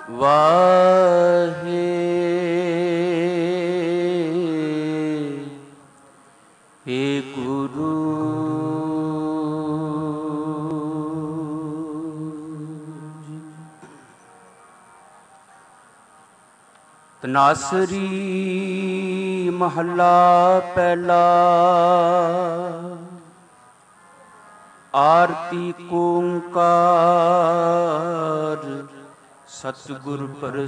ਵਾਹੇ हे गुरु ਤਨਾਸਰੀ ਮਹੱਲਾ ਪਹਿਲਾ। ਆਰਤੀ ਓੰਕਾਰ ਸਤਿਗੁਰ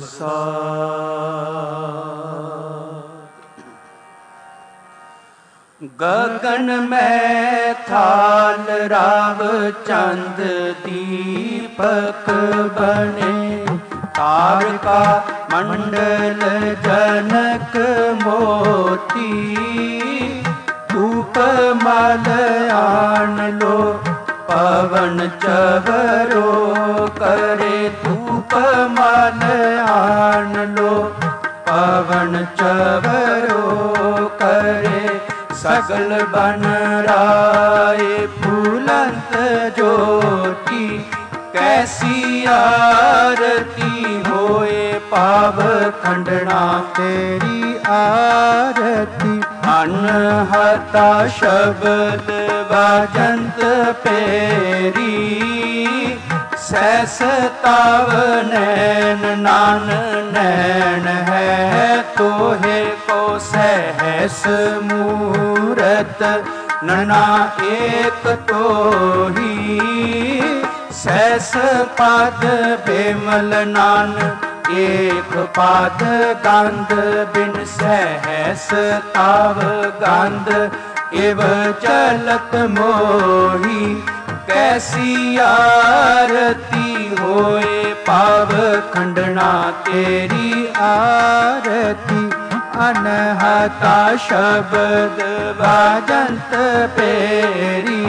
ਪ੍ਰਸਾਦਿ। ਗਗਨ ਮੈਂ ਥਾਲ ਰਾਵ ਚੰਦ ਦੀਪਕ ਬਣੇ, ਤਾਰਕਾ ਮੰਡਲ ਜਨਕ ਮੋਤੀ। ਧੂਪ ਮਲ ਆਣ ਲੋ ਪਵਨ ਚਵਰੋ ਕਰੇ, ਧੂਪ ਮਲ ਆਣ ਲੋ ਪਵਨ ਚਵਰੋ ਕਰੇ। ਸਗਲ ਬਨ ਰਾਏ ਫੂਲੰਤ ਜੋਤੀ, कैसी आरती होए पाव खंडना तेरी आरती। अनहता शब्द बाजंत पेरी, सहस ताव नैन नान नैन है तोहे को सहस मूरत नना एक तोही। सहस पाद बेमल नान एक पाद गंध, बिन सहस ताव गंध इव चलत मोही। कैसी आरती होए पाव खंडना तेरी आरती। अनहता शब्द बाजंत पेरी,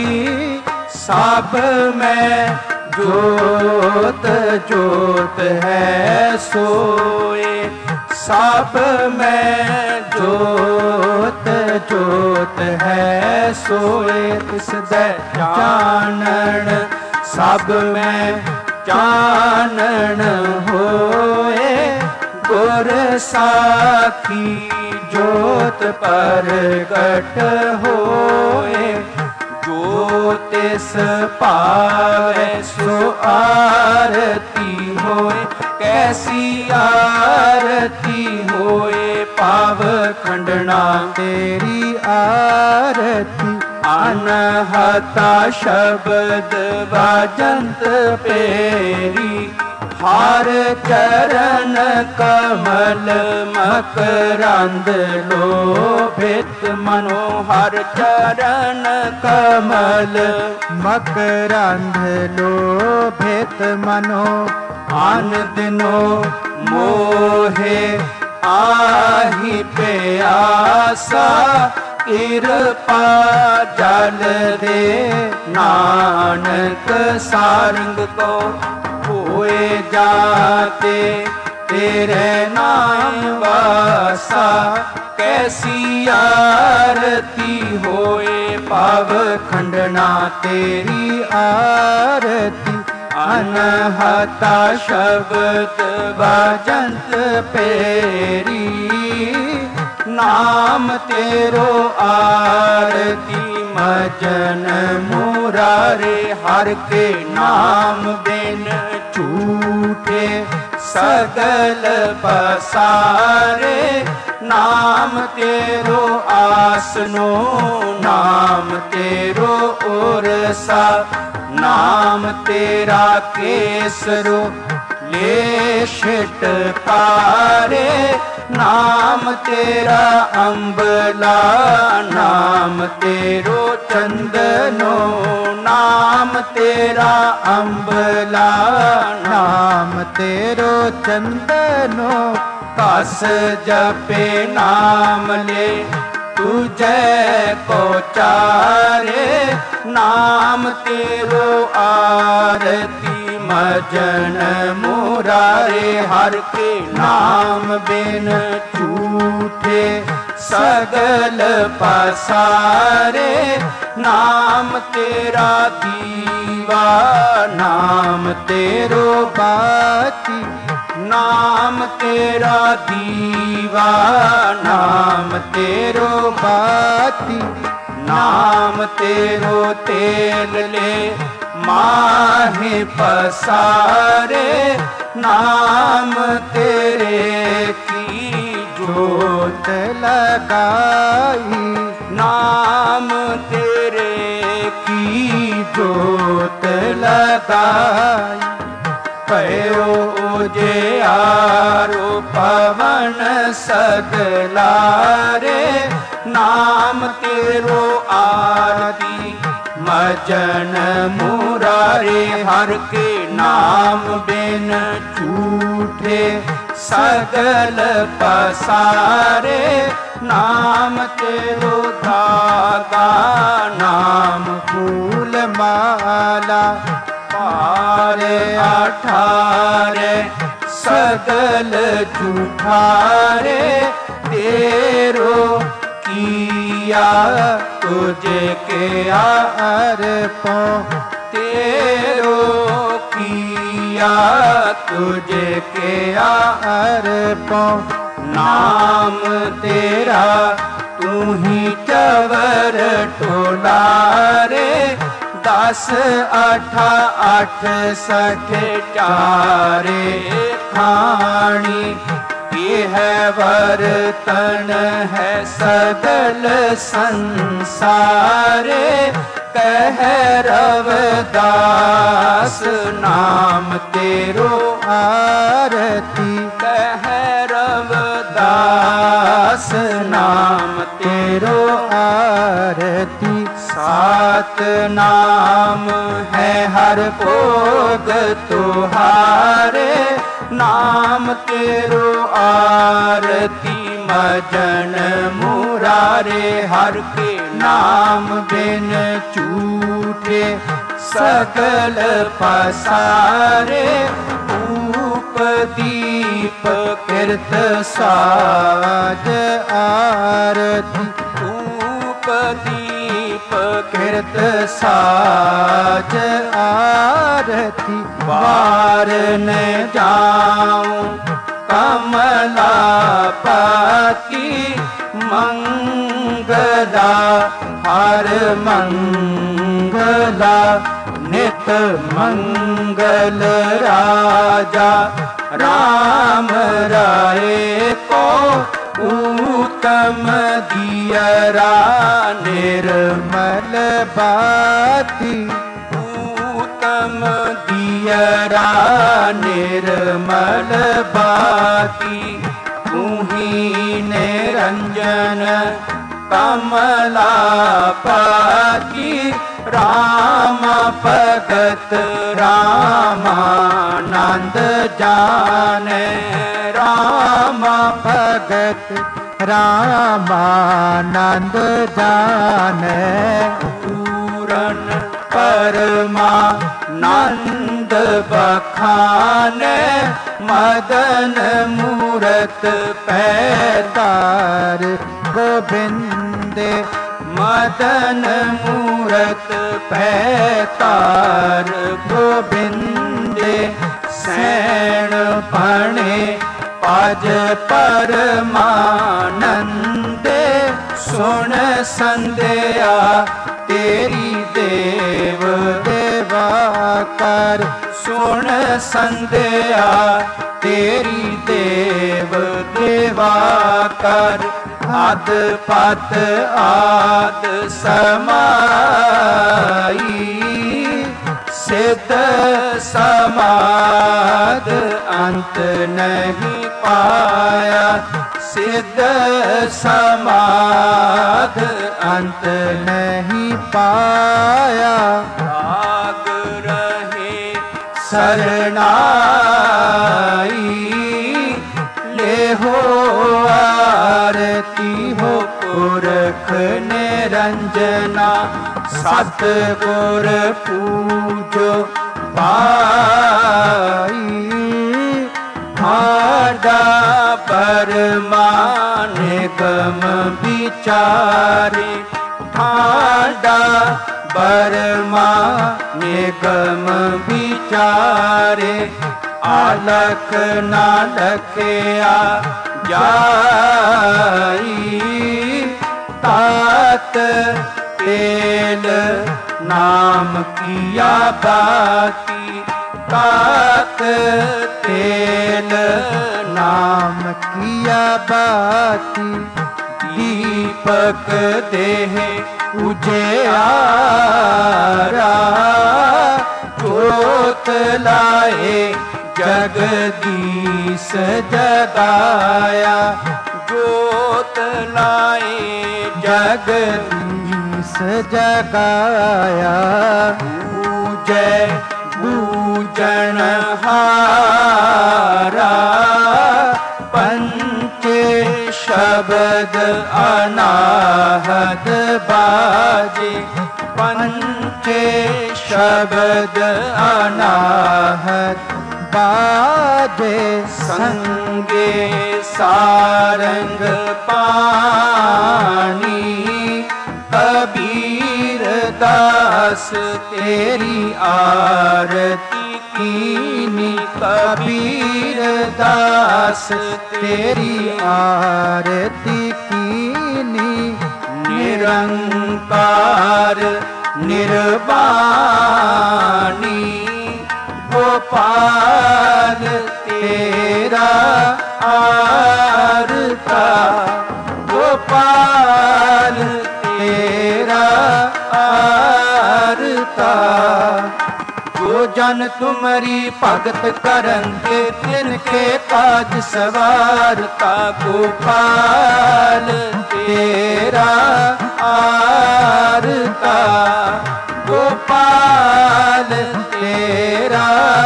सब में जोत जोत है सोए। सब में जोत जोत है सोए, तिस दे चानन सब में चानन होए। गुर साखी जोत परगट होए, जो तिस पावै सो आरती होए। कैसी आरती होए पाव खंडना तेरी आरती। अनहता शब्द बाजंत पेरी, हार चरण कमल मकरंद लोभित मनो। हर चरण कमल मकरंद लोभित मनो। आन दिनो मोहे आही प्यासा, कृपा जल दे नानक सारंग को। होए जाते तेरे नाम वासा, कैसी आरती होए पाव खंडना तेरी आरती। अनहता शब्द बाजंत पेरी, नाम तेरो आरती मजन मुरारे। हर के नाम बिन झूठे सगल पसारे। नाम तेरो आसनो नाम तेरो उरसा, नाम तेरा केसरो ले छिटकारे। नाम तेरा अम्बला नाम तेरो चंदनो, नाम तेरा अम्बला नाम तेरो चंदनो। कस जपे नाम ले तुझे को चारे। नाम तेरो आरती मजन मुरारे। हर के नाम बिन झूठे सगल पसारे। नाम तेरा दीवा नाम तेरो बाती। नाम तेरा दीवा, नाम तेरो बाती, नाम तेरो तेल ले माहे पसारे, नाम तेरे की जोत लगाई, नाम तेरे की जोत लगाई। पयो उजियारो पवन सगलारे, नाम तेरो आरती मजन मुरारे। हर के नाम बिन झूठे सगल पसारे, नाम तेरो धागा नाम फूल माला। पारे अठारे सगल झूठारे, तेरो किया तुझे के अर्पण, तेरो किया तुझे के अर्पण। नाम तेरा तू ही चवर टोलारे, 10 8 8 60 चारे खाणी। ये है वर्तन है सगल संसारे, कह रविदास नाम तेरो आरती। कह रविदास नाम तेरो आरती। 7 नाम है हर भोग तुहारे, नाम तेरो आरती मजन मुरारे। हर के नाम बिन झूठे सगल पसारे, धूप दीप कीर्त साज आरती। धूप दीप कीर्त साज आरती। बार न जाऊं कमलापति, मंगला हर मंगला। नित मंगल राजा राम राय को, उत्तम दियरा निर्मल बाती। उत्तम दियरा निर्मल बाती। तू ही निरंजन कमलापति, राम भगत रामानंद जाने। राम भगत रामानंद जाने। पूरन परमानंद बखाने, मदन मूरत पैतार गोविंदे। मदन मूरत पैतार गोविंदे। सैन पणे पाज परमानंदे। सुन संध्या तेरी देव देवा कर। सुन संध्या तेरी देव देवा कर। आद पद आद समाई, सिद्ध समाद अंत नहीं पाया। सिद्ध समाद अंत नहीं पाया। राग रहे शरणाई, ले हो आरती हो पुरख निरंजना। सतगुर पूजो पाई, आडा परमान गम विचारे। आडा बरमा निगम विचारे। आलख ना लखया जाई। तात तेल नाम किया बाती, तात तेल नाम किया बाती। दीपक देह उजियारा, जोत लाए जगदीश जगाया। जोत लाए जगदीश जगाया। बूझे बूझन हारा, पंच शब्द अनाहत बाजे। पंच शब्द अनाहत बाजे। संगे सारंग पानी, कबीर दास तेरी आरती कीनी। कबीर दास तेरी आरती कीनी। निरंकार निर्वाणी, गोपाल तेरा आरता। गोपाल तेरा आरता। जो जन तुमरी भगत करंगे, तिनके काज सवारता। गोपाल तेरा आरता। गोपाल तेरा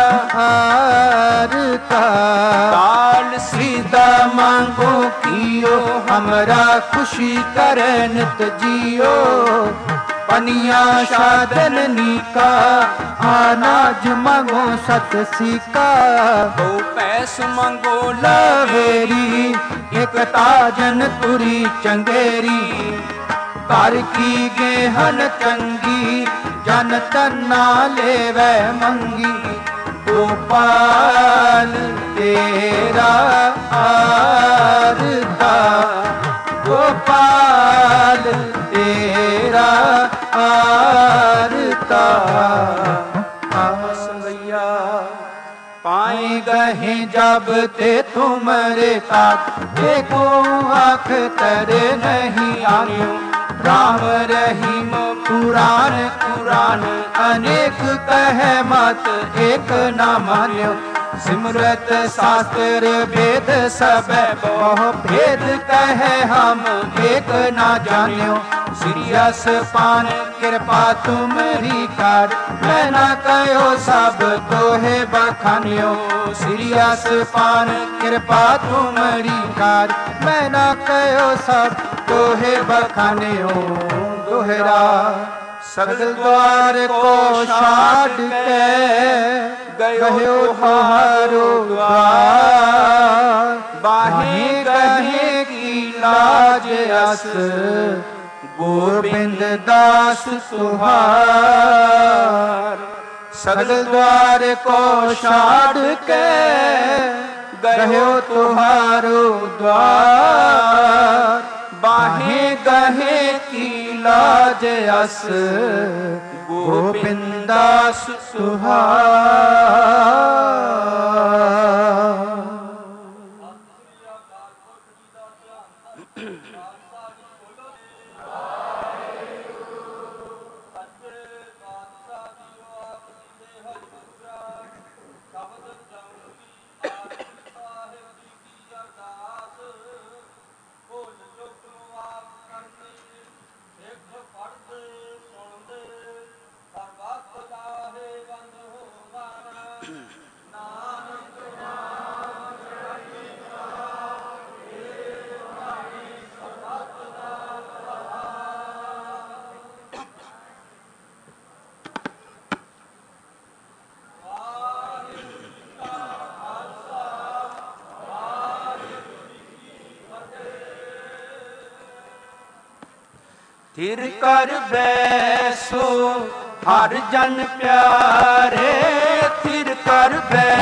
आरता। ताल सीधा मांगो कियो, हमरा खुशी करे नित जियो। पनिया साधन नीका, अनाज मांगो सत सीका। दो पैस मांगो लवेरी, एक ताजन तुरी चंगेरी। कर की गेहन चंगी, जन तना लेवे मंगी। गोपाल तेरा आरता। गोपाल तेरा आरता। आसवैया पाए गहे जब ते तुमरे तात, देखो आँख तरे नहीं आयो। राम रहीम पुराण कुरान, अनेक कहे मत एक न मान्यो। सिमरत शास्त्र वेद सब बहु भेद, कहे हम एक न जान्यो। सिरियस पान कृपा तुमरी कर, मैं न कहो सब तोहे बखान्यो। सिरियस पान कृपा तुमरी कर, मैं न कहो सब तोहे बखान्यो। दोहरा सगल द्वार को छाड़ के, गयो हारो द्वार। बाहे गहे की लाज अस, गोविंद दास तुहार। सगल द्वार को छाड़ के, गयो तुहारो द्वार। बाहे गहे की लाज अस, गोविंद दास तुहार। थिर कर बैसो हर जन प्यारे, थिर कर बैसो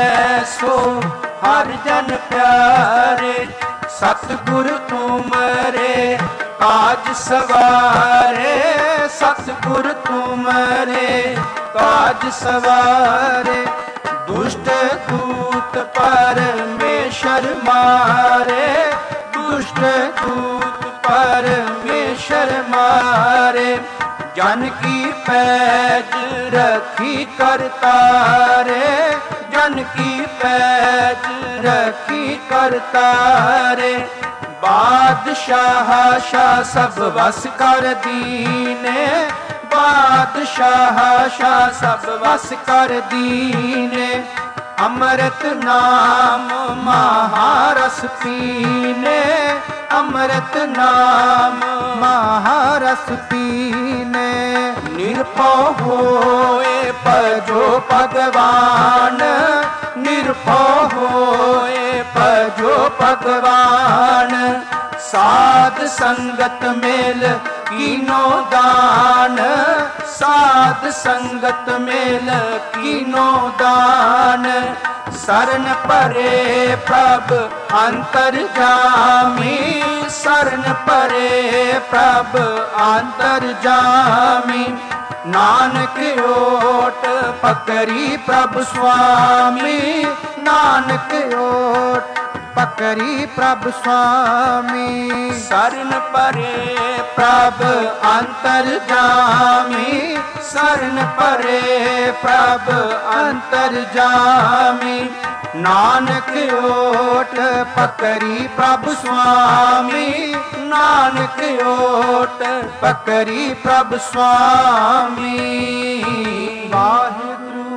सो हर जन प्यारे। सतगुर तुमरे काज सवारे, सतगुर तुमरे काज सवारे। दुष्ट दूत परमेश्वर मारे, दुष्ट दूत परमेश्वर मारे। जन की पैज रखी करतारे, जन की पैज रखी करतारे। बादशाह शाह सब वस कर दीने, बादशाह शाह सब वस कर दीने। अमृत नाम महारस पीने, अमृत नाम महारस पीने। निरभव होए भजो भगवान, निरभव होए भजो भगवान। साध संगत मेल कीनो दान, साध संगत मेल कीनो दान। शरण परे प्रभ अंतर जामी, शरण परे प्रभ अंतर जामी। नानक ओट पकरी प्रभ स्वामी, नानक ओट पकरी प्रभ स्वामी। शरण परे प्रभ अंतर जामी, शरण परे प्रभ अंतर जामी। नानक ओट पकरी प्रभ स्वामी, नानक ओट पकरी प्रभ स्वामी। वाहिगुरु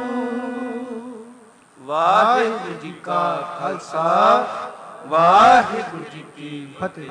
वाहिगुरु जी का खालसा, वाहिगुरु जी की फतेह।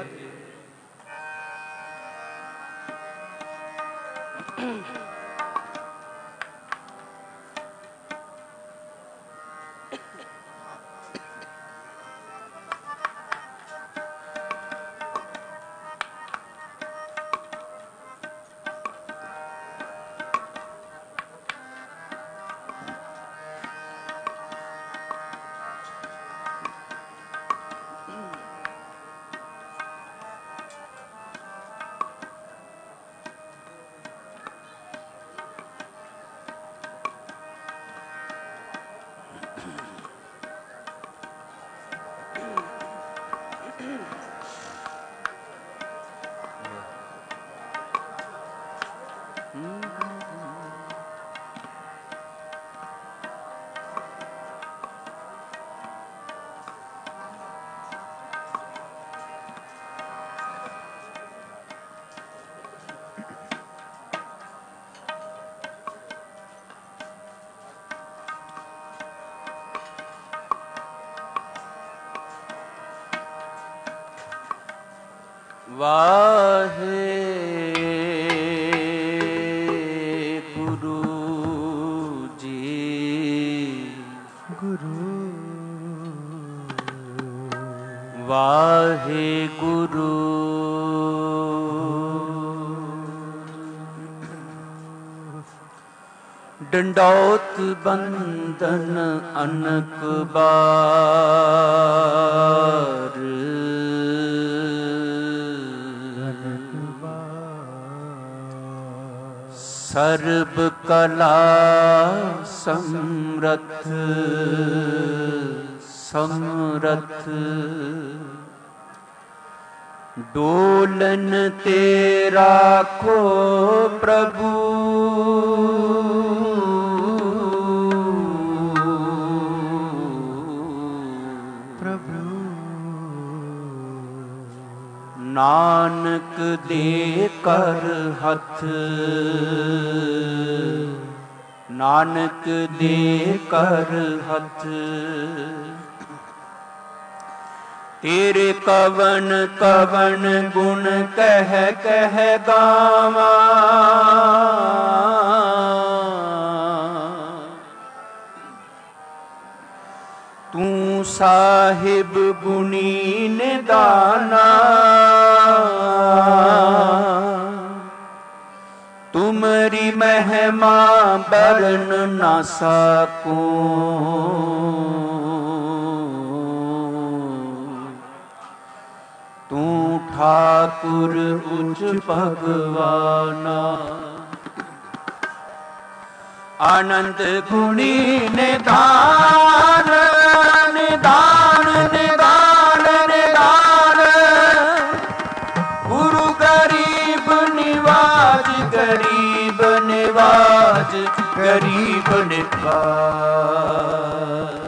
वाहेगुरु जी, गुरु वाहेगुरु। डंडौत बंदन अनक बार, सर्ब कला समरथ समरथ। डोलन ते राखो प्रभु, नानक दे कर हथ, नानक दे कर हथ। तेरे कवन कवन गुण कह कह गावा, तू साहिब गुणी निदाना। तुमरी महिमा बरन ना सकूं, पुर उच्च भगवाना। आनंद गुणी निधान निधान निधान निधान। गुरु गरीब निवाज गरीब निवाज गरीब निवाज।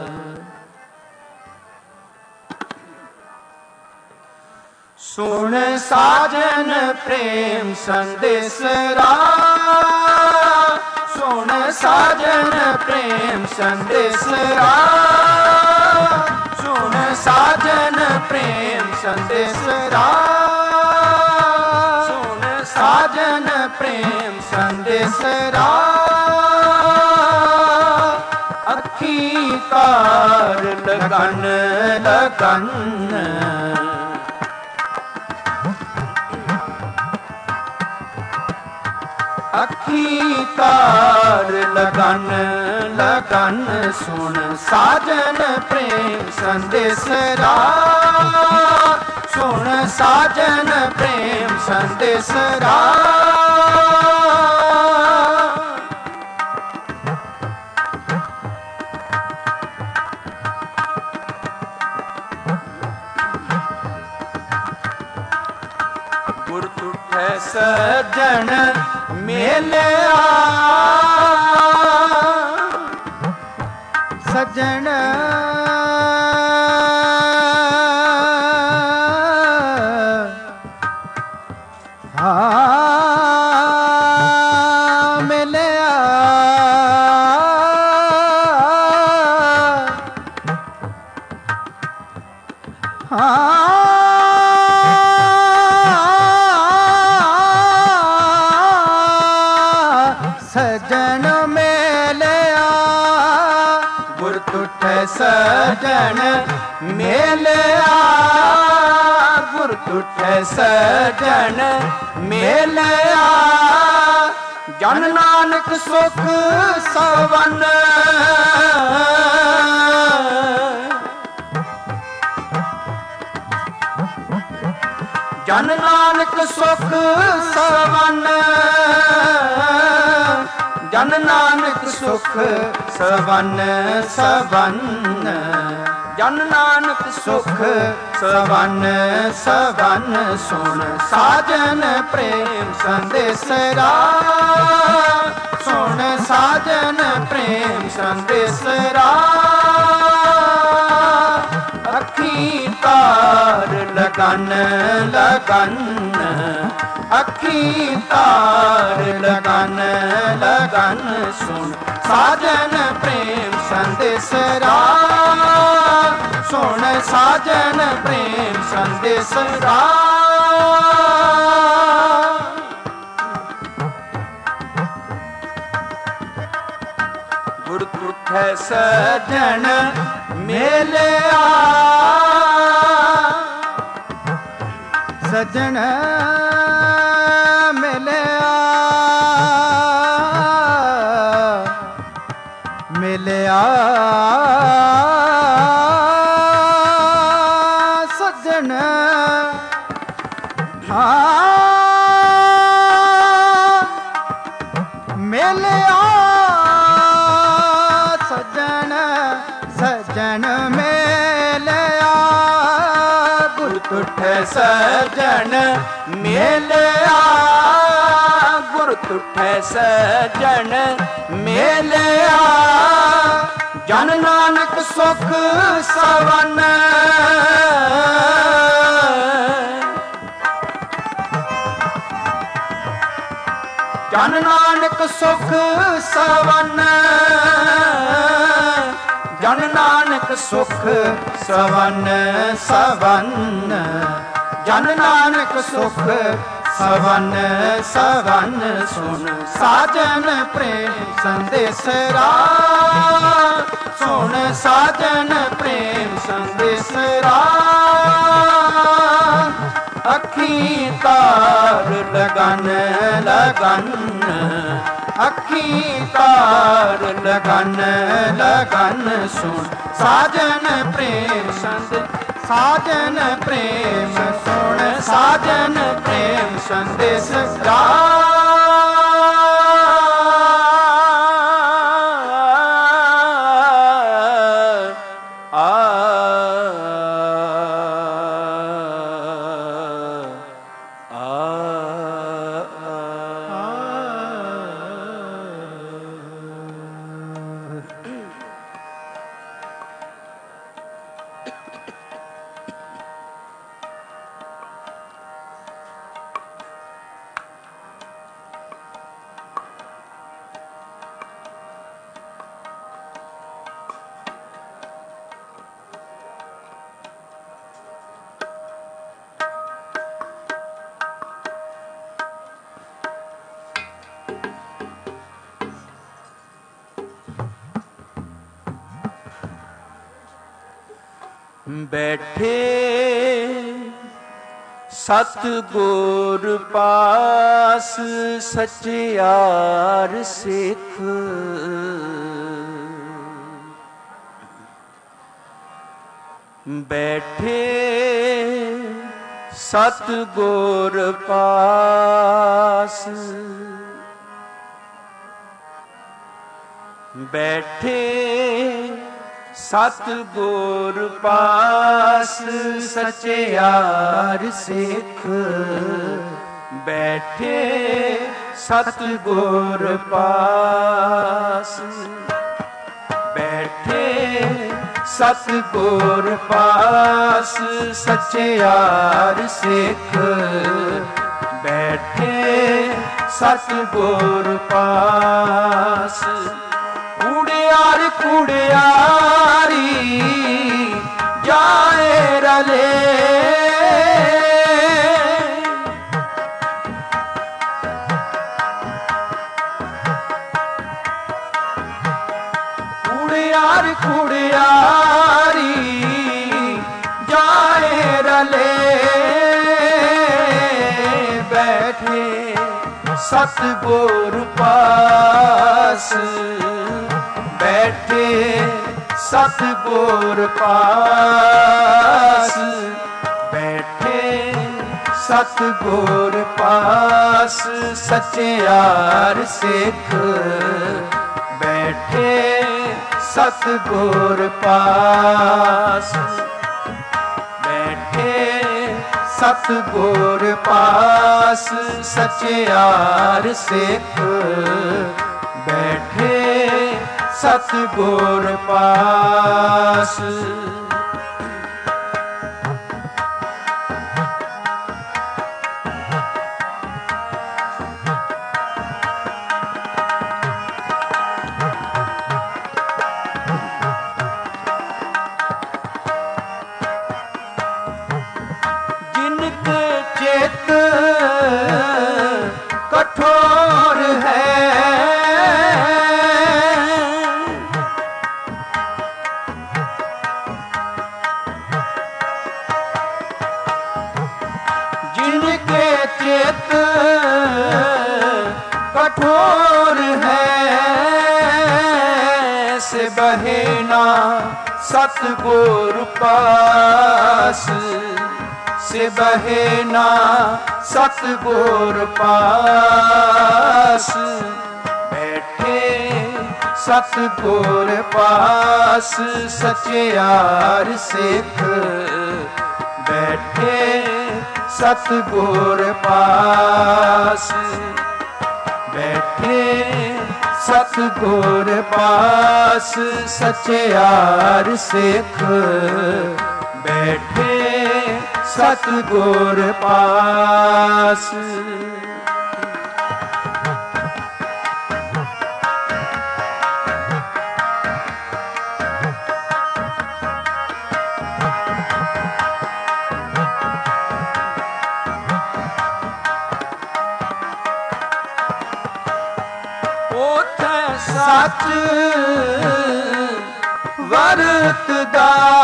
सुन साजन प्रेम संदेशरा। सुन साजन प्रेम संदेशरा। सुन साजन प्रेम संदेशरा। सुन साजन प्रेम संदेशरा। अखी कार लगन लगन। अखी तार लगन लगन। सुन साजन प्रेम संदेशरा। सुन साजन प्रेम संदेशरा। गुर तुठे सज्जन मेलिया। सज्जन मेलिया। सजन मेलिया। गुर तुठे सजन मेलिया। गुर तुठे सजन मेलिया। जन नानक सुख सवन। जन नानक सुख सवन। जन नानक सुख सवन सवन। जन नानक सुख सवन सवन। सुन साजन प्रेम संदेशरा। सुन साजन प्रेम संदेशरा। अखी तार लगन लगन। अखी तार लगन लगन। सुन साजन प्रेम संदेशरा। सुन साजन प्रेम संदेशरा। गुर तुठे सजन मेलिया। सजन मेलिया। मेलिया सजन। मेलिया सजन। सजन मेलिया। गुर तुठे सजन मेलिया। गुर तुठे सजन मेलिया। जन नानक सुख सवन। जन नानक सुख सवन। जन नानक सुख सवन सवन। जन नानक सुख सवन सवन। सुन साजन प्रेम संदेशरा। सुन साजन प्रेम संदेशरा। अखी तार लगन लगन। अखी तार लगन लगन। सुन साजन प्रेम संदेशरा। साजन प्रेम सुन साजन प्रेम संदेश गा बैठे सतगुर पास सचियार सिख बैठे सतगुर पास बैठे सतगुर पास सचियार सिख बैठे सतगुर पास बैठे सतगुर पास सचियार सिख बैठे सतगुर पास कुड़ियार कुड़ियारी जाए रले कुड़ियार कुड़ियारी जाए रले बैठे सतगुर पास बैठे सतगुर पास बैठे सतगुर पास सचियार सिख बैठे सतगुर पास बैठे सतगुर पास सचियार सिख बैठे सतगुर पास जिनके चित कठोर है चित कठोर है से बहेना सतगुर पास से बहेना सतगुर पास बैठे सतगुर पास सचियार सिख बैठे सतगुर पास बैठे सतगुर पास सचियार सिख बैठे सतगुर पास सच वरतदा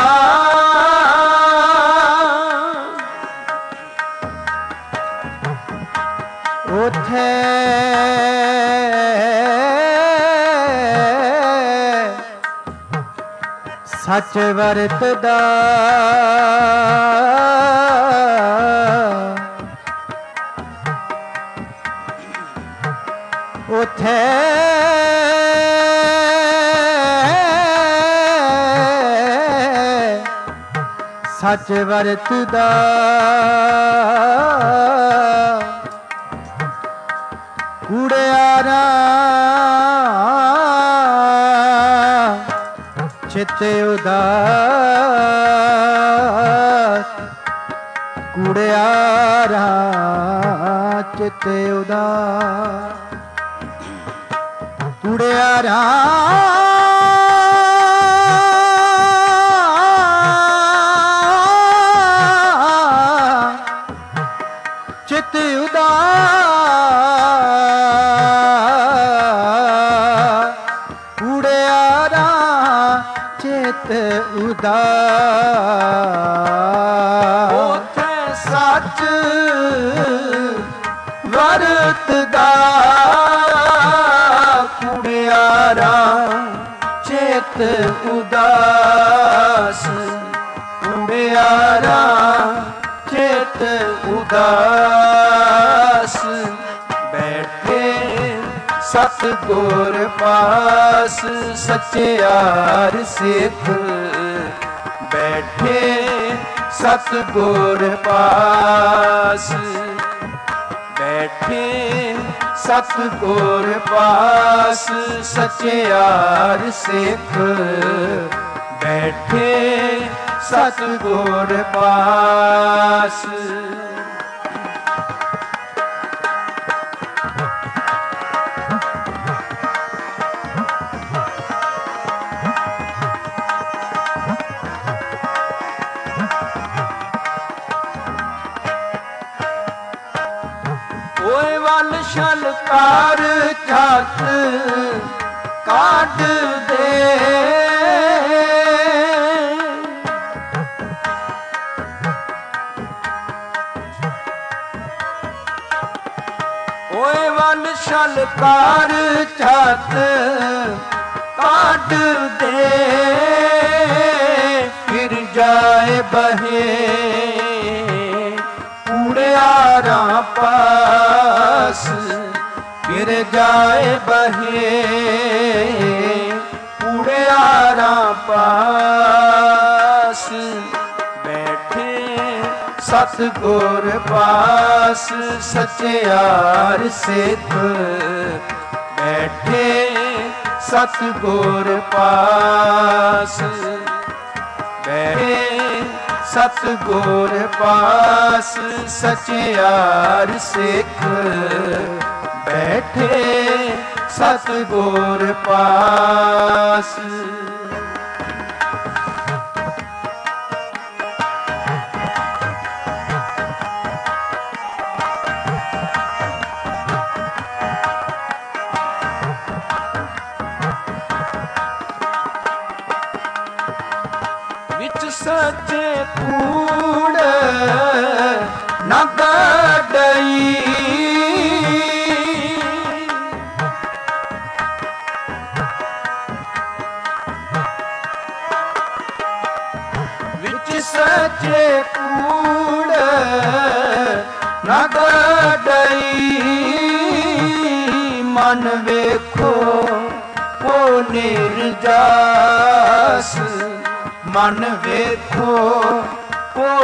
उथे ਸੱਚ ਵਰਤਦਾ ਉਥੇ ਸੱਚ ਵਰਤਦਾ ਕੂੜਿਆਰਾ ਚਿੱਤ ਉਦਾਸ ਕੂੜਿਆਰਾ ਚਿੱਤ ਉਦਾਸ ਕੂੜਿਆਰਾ ਚਿੱਤ ਉਦਾਸ ਕੂੜਿਆਰਾ ਚਿੱਤ ਉਦਾਸ ਉਥੇ ਸੱਚ ਵਰਤਦਾ ਕੂੜਿਆਰਾ ਚਿੱਤ ਉਦਾਸ ਕੂੜਿਆਰਾ ਚਿੱਤ ਉਦਾਸ ਬੈਠੇ ਸਤਿਗੁਰ ਪਾਸ ਸਚਿਆਰ ਸਿੱਖ ਬੈਠੇ ਸਤਿਗੁਰ ਪਾਸ ਬੈਠੇ ਸਤਿਗੁਰ ਪਾਸ ਸਚਿਆਰ ਸਿੱਖ ਬੈਠੇ ਸਤਿਗੁਰ ਪਾਸ ਓਏ ਵੱਲ ਛਲਕਾਰ ਝੱਟ ਕੱਢ ਦੇ ਓਏ ਵੱਲ ਛਲਕਾਰ ਝੱਟ ਕੱਢ ਦੇ ਫਿਰ ਜਾਏ ਬਹੇ ਕੂੜਿਆਰਾ ਪਾਸ ਫਿਰ ਜਾਏ ਬਹੇ ਕੂੜਿਆਰਾ ਪਾਸ ਬੈਠੇ ਸਤਿਗੁਰ ਪਾਸ ਸਚਿਆਰ ਸਿੱਖ ਬੈਠੇ ਸਤਿਗੁਰ ਪਾਸ ਬੈਠੇ ਸਤਿਗੁਰ ਪਾਸ ਸਚਿਆਰ ਸਿੱਖ ਬੈਠੇ ਸਤਿਗੁਰ ਪਾਸ ਵਿੱਚ ਸੱਚੇ ਕੂੜ ਨਾ ਗੜਈ ਵਿੱਚ ਸੱਚੇ ਕੂੜ ਨਾ ਗੜਈ ਮਨ ਵੇਖੋ ਉਹ ਨਿਰਜਾਸ ਮਨ ਵੇਖੋ ਉਹ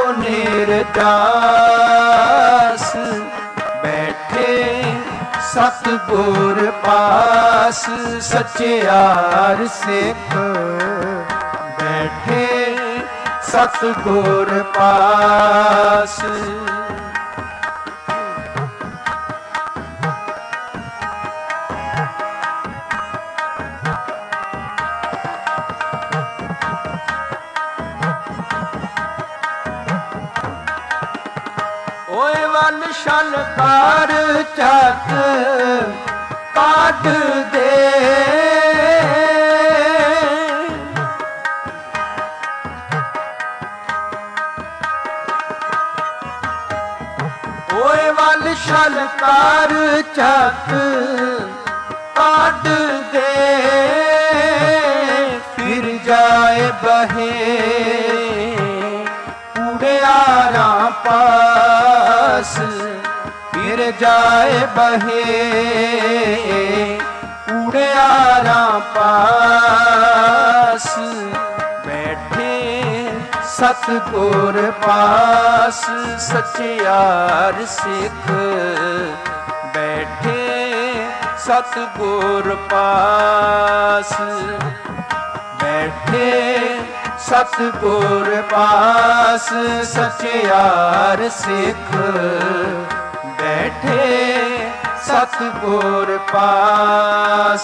ਨਿਰਜਾਸ ਬੈਠੇ ਸਤਿਗੁਰ ਪਾਸ ਸਚਿਆਰ ਸਿੱਖ ਬੈਠੇ ਸਤਿਗੁਰ ਪਾਸ ਓਏ ਵੱਲ ਛਲਕਾਰ ਝੱਟ ਕੱਢ ਦੇ ਓਏ ਵੱਲ ਛਲਕਾਰ ਝੱਟ ਕੱਢ ਦੇ ਫਿਰ ਜਾਏ बहे उड़ियारा पास, फिर जाए बहे उड़ियारा पास। बैठे सतगुर पास सचियार सिख, बैठे सतगुर पास, बैठे सतगुर पास सचियार सिख, बैठे सतगुर पास।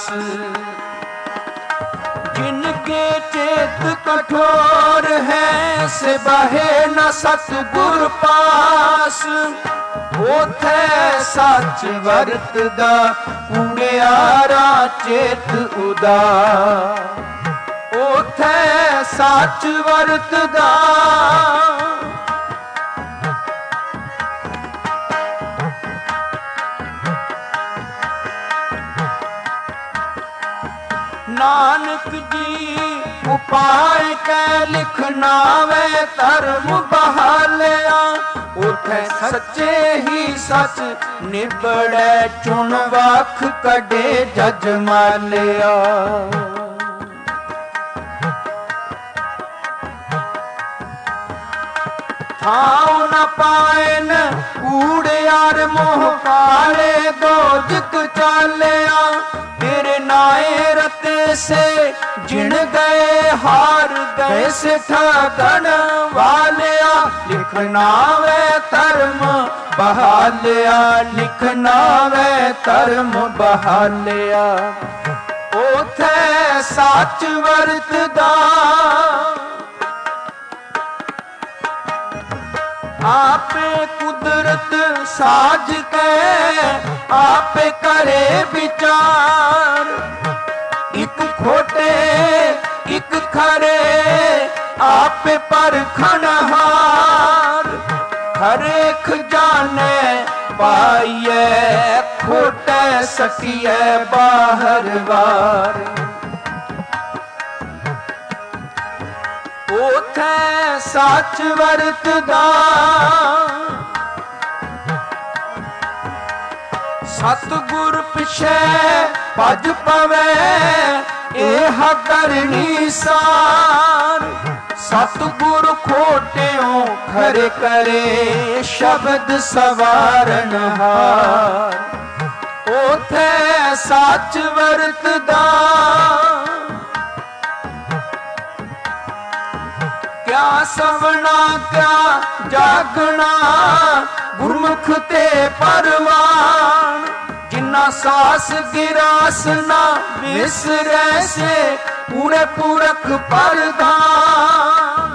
जिनके चेत कठोर है से बहे न सतगुर पास, ओथे सच वरतदा उड़ियारा चेत उदार, ओथे सच वरतदा। नानक जी उपाय कै लिखना वे धर्म बहालिया, उठे सच्चे ही सच निबड़े चुन वख कढे जज मालिया। थाऊ न पाएन कूड़ियार मोह काले दोजक चालिया, तेरे नाए रते से जिण गए हार गए से ठगन वालिया। लिखना वे धर्म बहालिया, लिखना वे धर्म बहालिया, ओथे सच वरतदा। आपे कुदरत साज के आपे करे विचार, एक खोटे एक खरे आपे परखनहार। हरेक जाने पाइए खोटे सकिए बाहर बार, ओथे सच वरतदा। सतगुर पिछे भज पवे एह करनी सार, सतगुर खोटियों खरे करे शब्द सवारन हार, ओथे सच वरतदा। क्या सवना क्या जागना गुरमुख ते परवान, जिन्ना सास गिरास ना विसरै से पूरे पुरख परदान।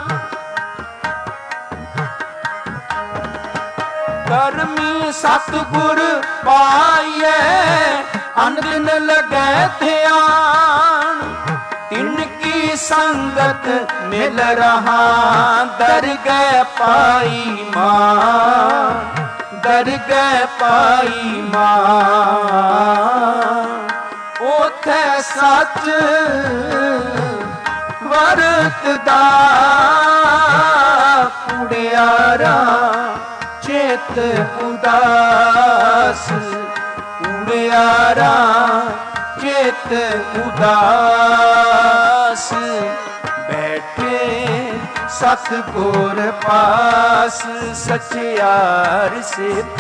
करमी सतगुर पाइए अन दिन लगे ध्यान, तिनकी संगत मिल रहा दरगह पाई मान, दरगह पाई मान। ओथे सच वरतदा उड़ियारा चेत उदास, उड़ियारा चेत उदास। बैठे सतगुर पास सचियार सिख,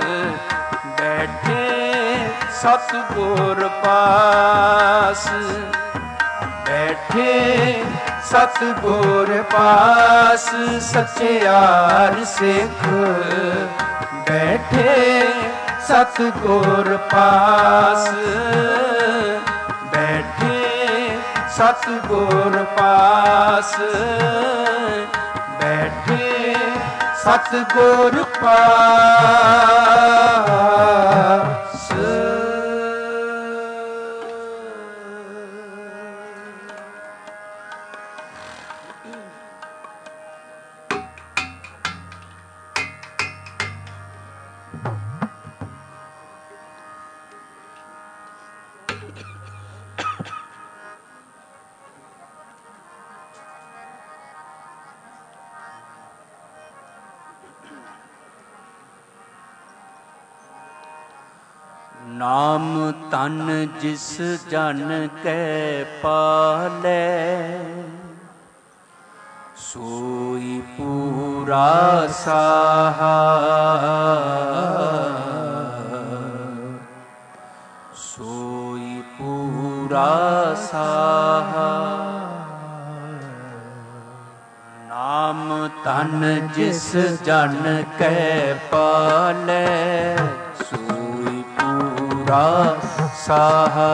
बैठे सतगुर पास, बैठे सतगुर पास सचियार सिख, बैठे सतगुर पास, बैठे सतगुर पास, बैठे सतगुर पास। ਨਾਮ ਤਨ ਜਿਸ ਜਨ ਕੈ ਪਾਲੈ, ਸੋਈ ਪੂਰਾ ਸਾਹਾ, ਸੋਈ ਪੂਰਾ ਸਾਹਾ। ਨਾਮ ਤਨ ਜਿਸ ਜਨ ਕੈ ਪਾਲੈ, ਸੋਈ ਪੂਰਾ ਸਾਹਾ,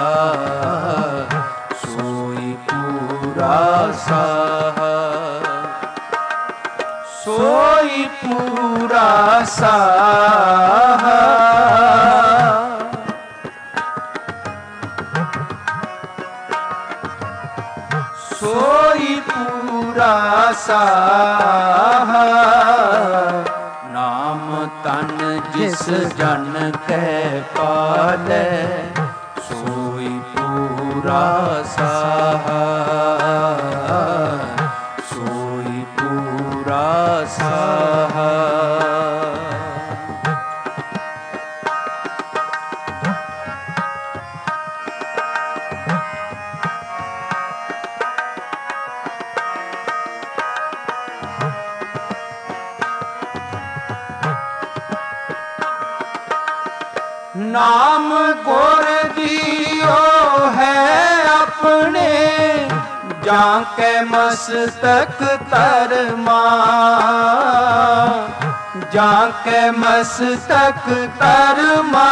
ਸੋਈ ਪੂਰਾ ਸਾਹਾ, ਸੋਈ ਪੂਰਾ ਸਾਹਾ। ਸੋਈ ਪੂਰਾ ਸਾਹਾ। ਨਾਮ ਤਨ ਜਿਸ ਜਨ ਕੈ ਪਾਲੈ, ਸੋਈ ਪੂਰਾ ਸਾਹਾ, ਸੋਈ ਪੂਰਾ ਸਾਹਾ। ਨਾਮ ਗੁਰ ਦੀਓ ਹੈ ਆਪਣੇ, ਜਾਂ ਕੇ ਮਸਤਕ ਧਰਮਾ, ਜਾਂ ਕੇ ਮਸਤਕ ਧਰਮਾ।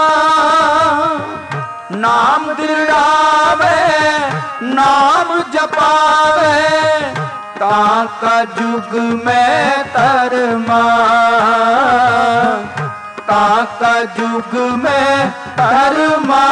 ਨਾਮ ਦ੍ਰਿੜਾਵੇ ਨਾਮ ਜਪਾਵੇ, ਤਾਂ ਕਾ ਜੁਗ ਮੈਂ ਧਰਮਾ, ਤਾਂ ਕਾ ਜੁਗ ਮੈਂ ਧਰਮਾ।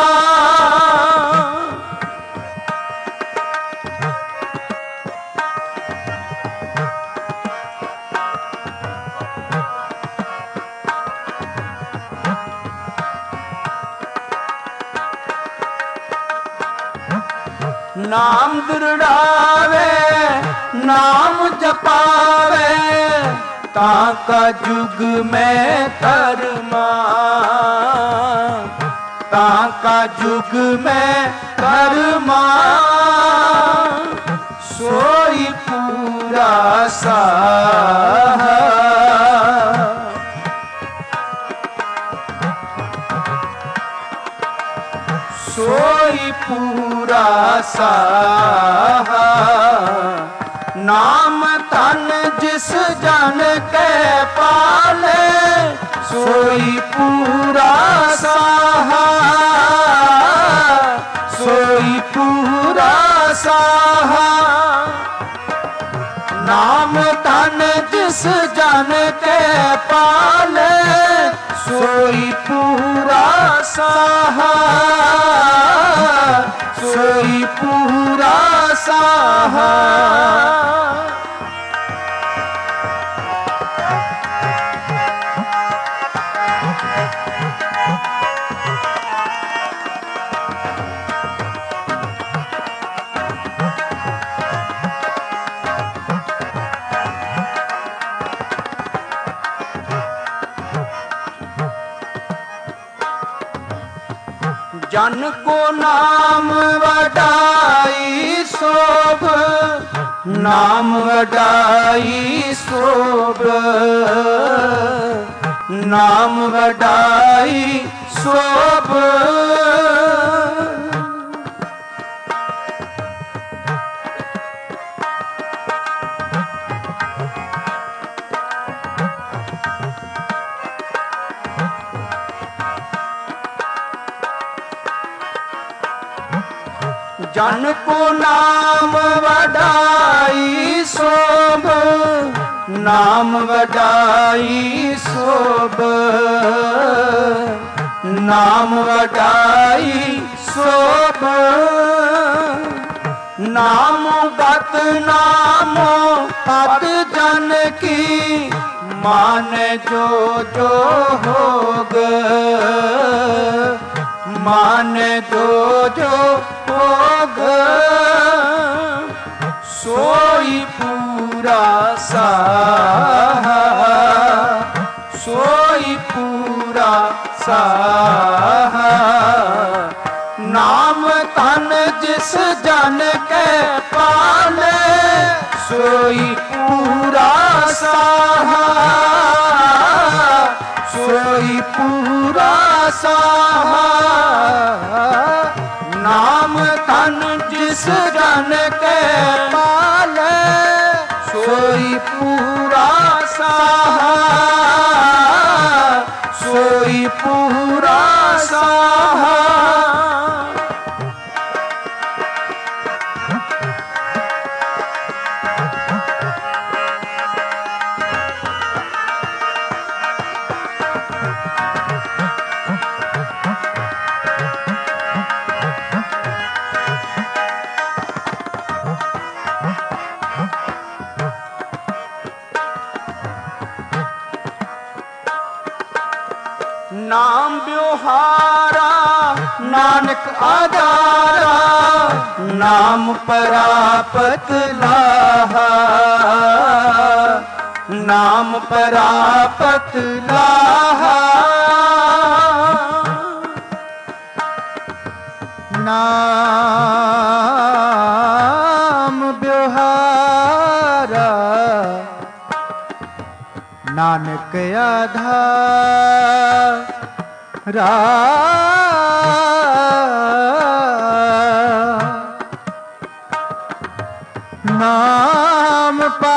ਨਾਮ ਦ੍ਰਿੜਾਵੇ ਨਾਮ ਜਪਾਵੇ, ਤਾਂ ਕਾ ਜੁਗ ਮੈਂ ਧਰਮਾ, ਤਾਂ ਕਾ ਜੁਗ ਮੈਂ ਧਰਮਾ। ਸੋਈ ਪੂਰਾ ਸਾਹਾ, ਸੋਈ ਪੂਰਾ ਸਾਹਾ। ਨਾਮ ਤਨ ਜਿਸ ਜਨ ਕੈ ਪਾਲੈ, ਸੋਈ ਪੂਰਾ ਸਾਹਾ, ਸੋਈ ਪੂਰਾ ਸਾਹਾ। ਨਾਮ ਤਨ ਜਿਸ ਜਨ ਕੈ ਪਾਲੈ, ਸੋਈ ਪੂਰਾ ਸਾਹਾ, ਸੋਈ ਪੂਰਾ ਸਾਹਾ। जन को नाम वडाई शोभ, नाम वडाई शोभ, नाम वडाई शोभ। जन को नाम वडाई शोभ, नाम वडाई शोभ, नाम वडाई शोभ। नाम गत नामो पद जन की, माने जो जो होग, माने जो जो होग। सोई पूरा साहा, सोई पूरा साहा। सोई पूरा साहा, सोई पूरा साहा। नाम धन जिस जन के पाले, सोई पूरा साहा, सोई पूरा साहा। नाम ब्योहारा नानक आधारा, नाम परापत लाहा, नाम परापत लाहा। नाम ब्योहारा नानक आधारा, नाम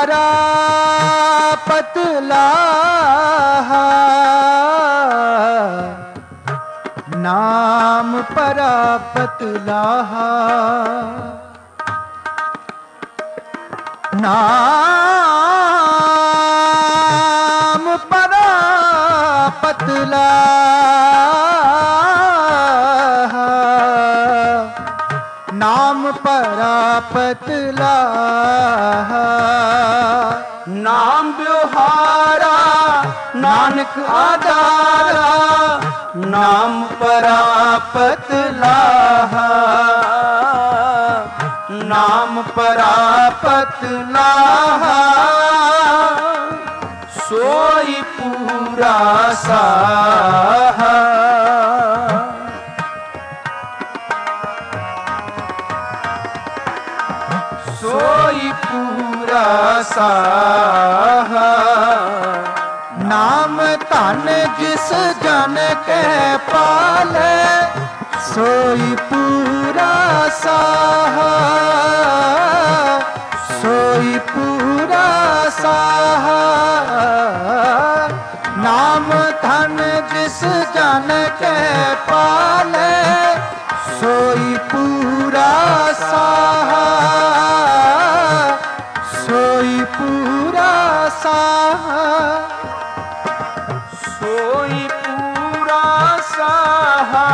परापत लाहा, नाम परापत लाहा। नाम परापत लाहा, नाम परापत लाहा। नाम ब्योहारा नानक आधारा, नाम परापत लाहा, नाम परापत लाहा। सोई पूरा साहा, सोई पूरा साहा। नाम धन जिस जन के पाले, सोई पूरा साहा, सोई पूरा साहा। नाम धन जिस जन के पाले, सोई पूरा साहा, सोई पूरा साहा। सोई पूरा साहा,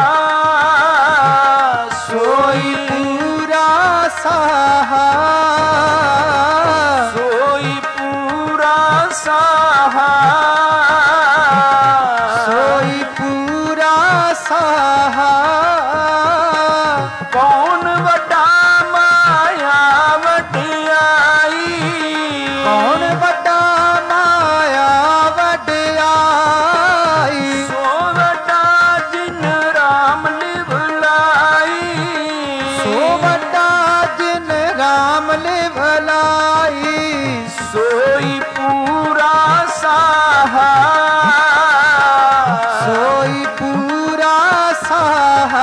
सोई पूरा साहा, सोई पूरा साहा, सोई पूरा साहा। कौन वड्डा माया वड्डियाई, कौन वड्डा माया वड्डियाई, सो वड्डा जिन राम लिवलाई, सो वड्डा जिन राम लिवलाई। सोई पूरा साहा, सोई पूरा साहा।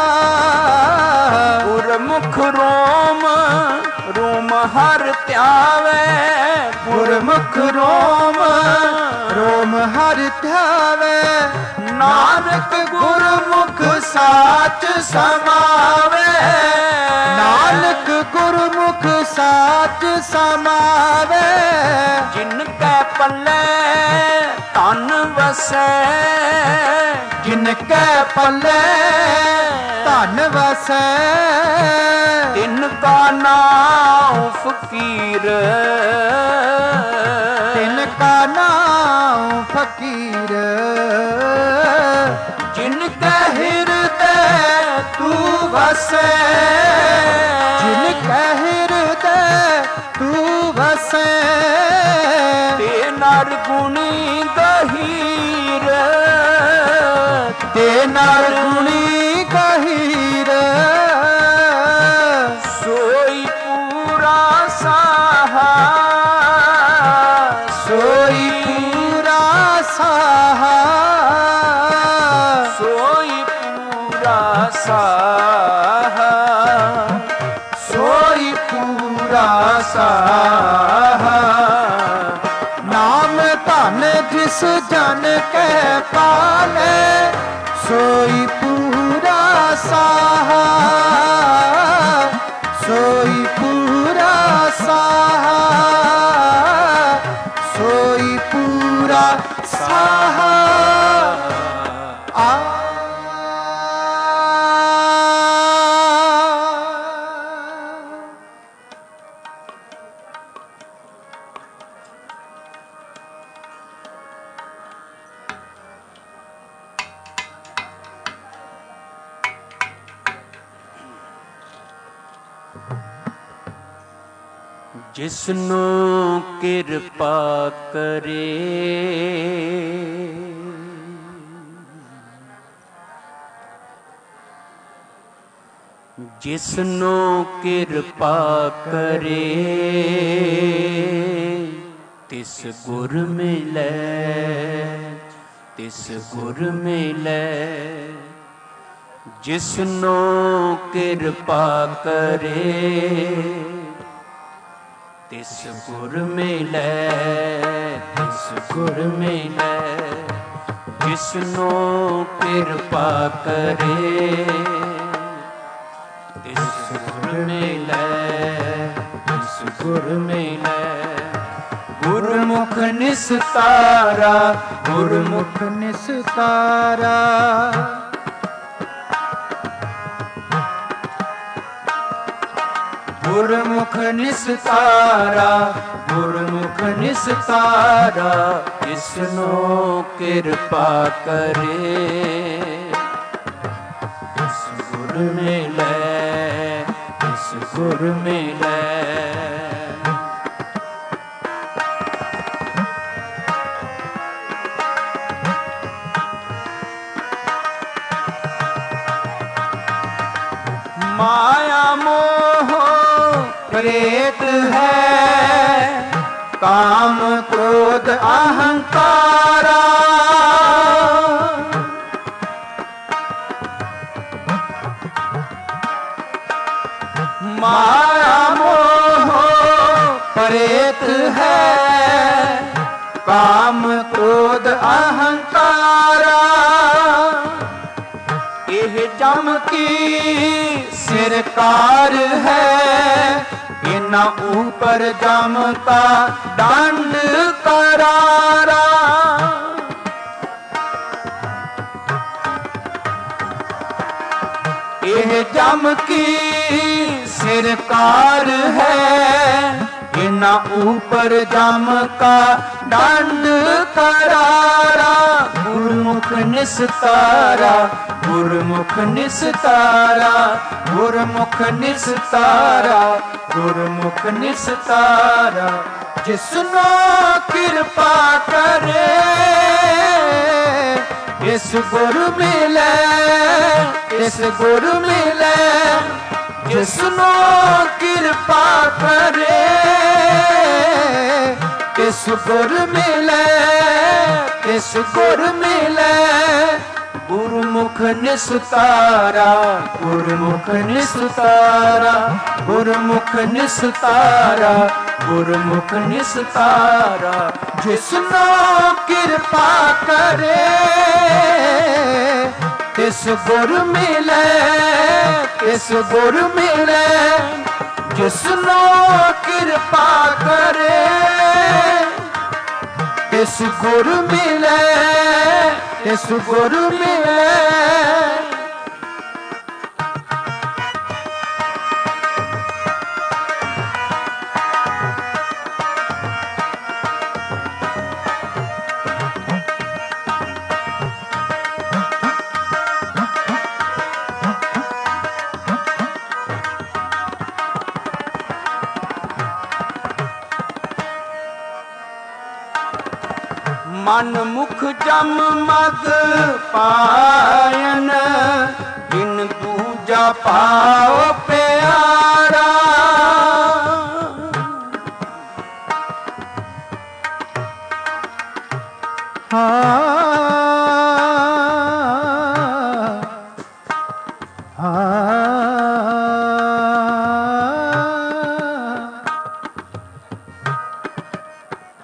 गुरमुख रोम रोम हर त्यावे, गुरमुख रोम रोम हर ध्यावे। नानक गुरमुख साच समावे, नानक गुरमुख साच समावे। जिनके पल्ले तन वसै, जिनके पल्ले धन वसै, तिनका नाम फकीर, तिनका नाम फकीर। जिनके हृदय तू वसै, जिनके हृदय तू वसै, ते नर गुणी गहीर, ते नर गुणी गहीर। सोई पूरा साहा, जिस जन के पाले सोई पूरा साहा, सोई पूरा साहा, सोई पूरा साहा। जिसनो कृपा करे जिसनो कृपा करे तिस गुर मिलै, तिस गुर मिलै। जिसनो कृपा करे तिस गुर मिलै, तिस गुर मिलै। जिसनो कृपा करे तिस गुर मिलै, तिस गुर मिलै। गुरमुख निस्तारा, गुरमुख निस्तारा, गुरमुख निस्तारा, गुरमुख निस्तारा। जिसनो कृपा करे तिस गुर मिलै, तिस गुर मिलै। माया मोह प्रेत है, काम क्रोध अहंकारा। माया मोह प्रेत है, काम क्रोध अहंकारा। यह जम की सरकार है, इना ऊपर जम का दंड करारा। यह जम की सरकार है, इना ऊपर जम का दंड करारा। गुरमुख निस्तारा, गुरमुख निस्तारा, गुरमुख निस्तारा, गुरमुख निस्तारा। जिसनो कृपा करे इस गुर मिलै, इस गुर मिलै। जिसनो कृपा करे इस गुर मिलै, इस गुर मिलै। गुरमुख निस्तारा, गुरमुख निस्तारा, गुरमुख निस्तारा, गुरमुख निस्तारा। जिसनो कृपा करे तिस गुर मिलै, तिस गुर मिलै। जिसनो कृपा करे तिस गुर मिलै, तिस गुर मिलै। मन मुख जम मग पायन, बिन दूजा पाओ प्यारा।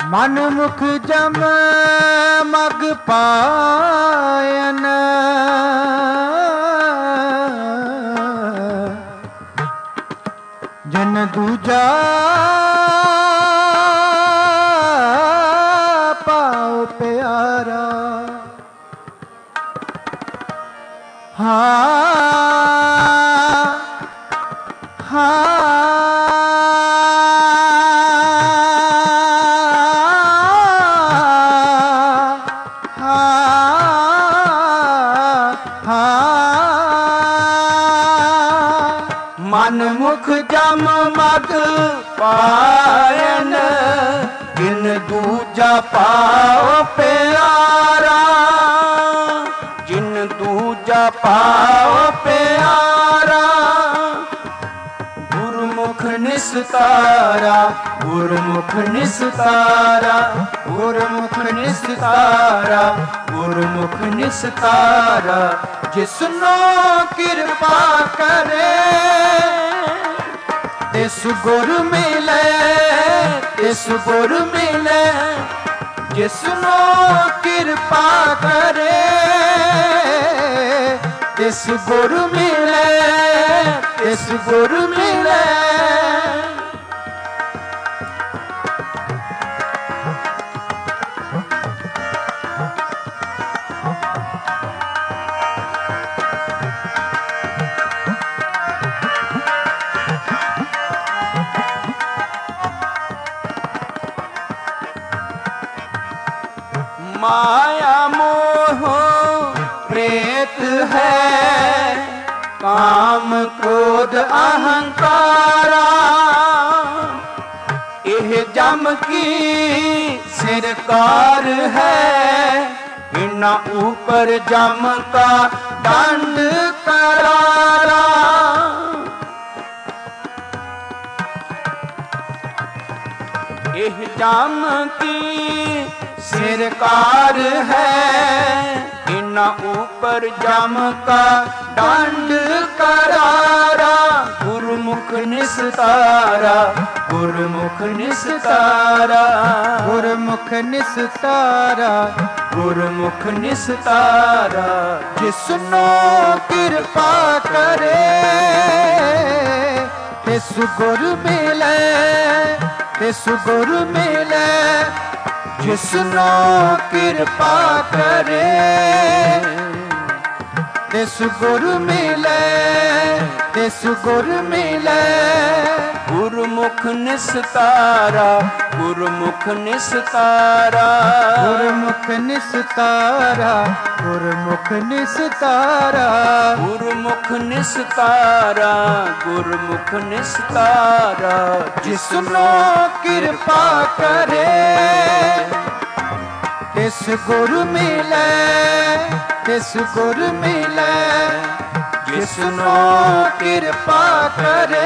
ਮਨ ਮੁਖ ਜਮ ਮਗ ਪਾਇਨ ਜਨ ਦੂਜਾ ਪਾਉ ਪਿਆਰਾ ਮਨ ਮੁਖ ਜਮ ਮਗ ਪਾਇਨ ਜਿਨ ਦੂਜਾ ਪਾਉ ਪਿਆਰਾ ਜਿਨ ਦੂਜਾ ਪਾਉ ਪਿਆਰਾ ਗੁਰਮੁਖ ਨਿਸਤਾਰਾ ਗੁਰਮੁਖ ਨਿਸਤਾਰਾ ਗੁਰਮੁਖ ਨਿਸਤਾਰਾ ਗੁਰਮੁਖ ਨਿਸਤਾਰਾ ਜਿਸਨੋ ਕਿਰਪਾ ਕਰੇ ਤਿਸ ਗੁਰ ਮਿਲੇ ਤਿਸ ਗੁਰ ਮਿਲੇ ਜਿਸਨੋ ਕਿਰਪਾ ਕਰੇ ਤਿਸ ਗੁਰ ਮਿਲੇ ਤਿਸ ਗੁਰ ਮਿਲੇ माया मोह प्रेत है काम क्रोध अहंकारा यह जम की सरकार है इना ऊपर जम का दंड करारा यह जम की सरकार है इना ऊपर जम का दंड करारा गुरमुख निस्तारा गुरमुख निस्तारा गुरमुख निस्तारा गुरमुख निस्तारा जिसनो कृपा करे तिस गुर मिले तिस गुर मिले जिसनो कृपा करे तिस गुर मिले तिस गुर मिले गुरमुख निस्तारा गुरमुख निस्तारा गुरमुख निस्तारा गुरमुख निस्तारा गुरमुख निस्तारा गुरमुख निस्तारा जिसनो कृपा करे तिस गुर मिले तिस गुर मिले जिसनो कृपा करे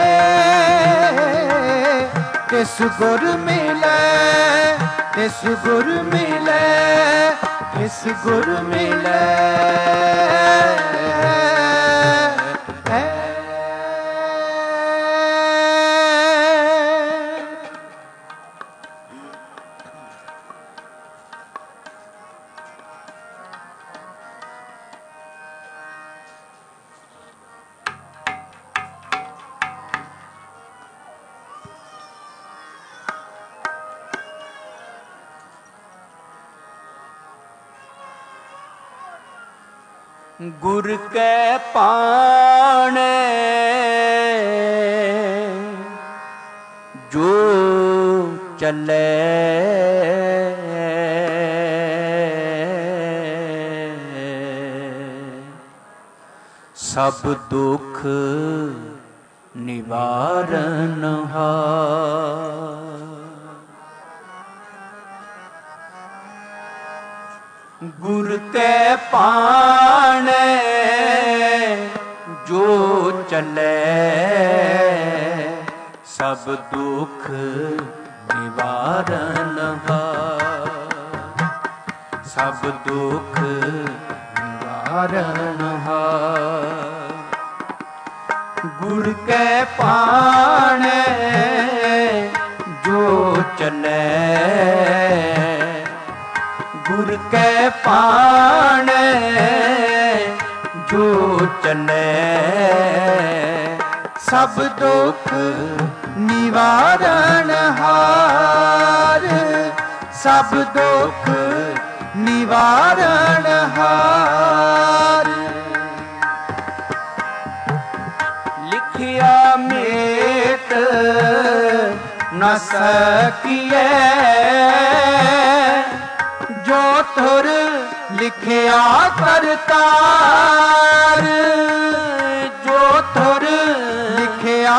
तिस गुर मिले तिस गुर मिले तिस गुर मिले गुर कै पाणे जो चले सब दुख निवारण हार गुर कै पाणे जो चले सब दुख निवारण हार सब दुख निवारण हार गुर कै पाणे जो चले गुर कै पाणै जो चलै, सब दुख निवारण हार, सब दुख निवारण हार। लिखिया मेट न सकिए, जो तुर लिखिया करतार, जो तुर लिखिया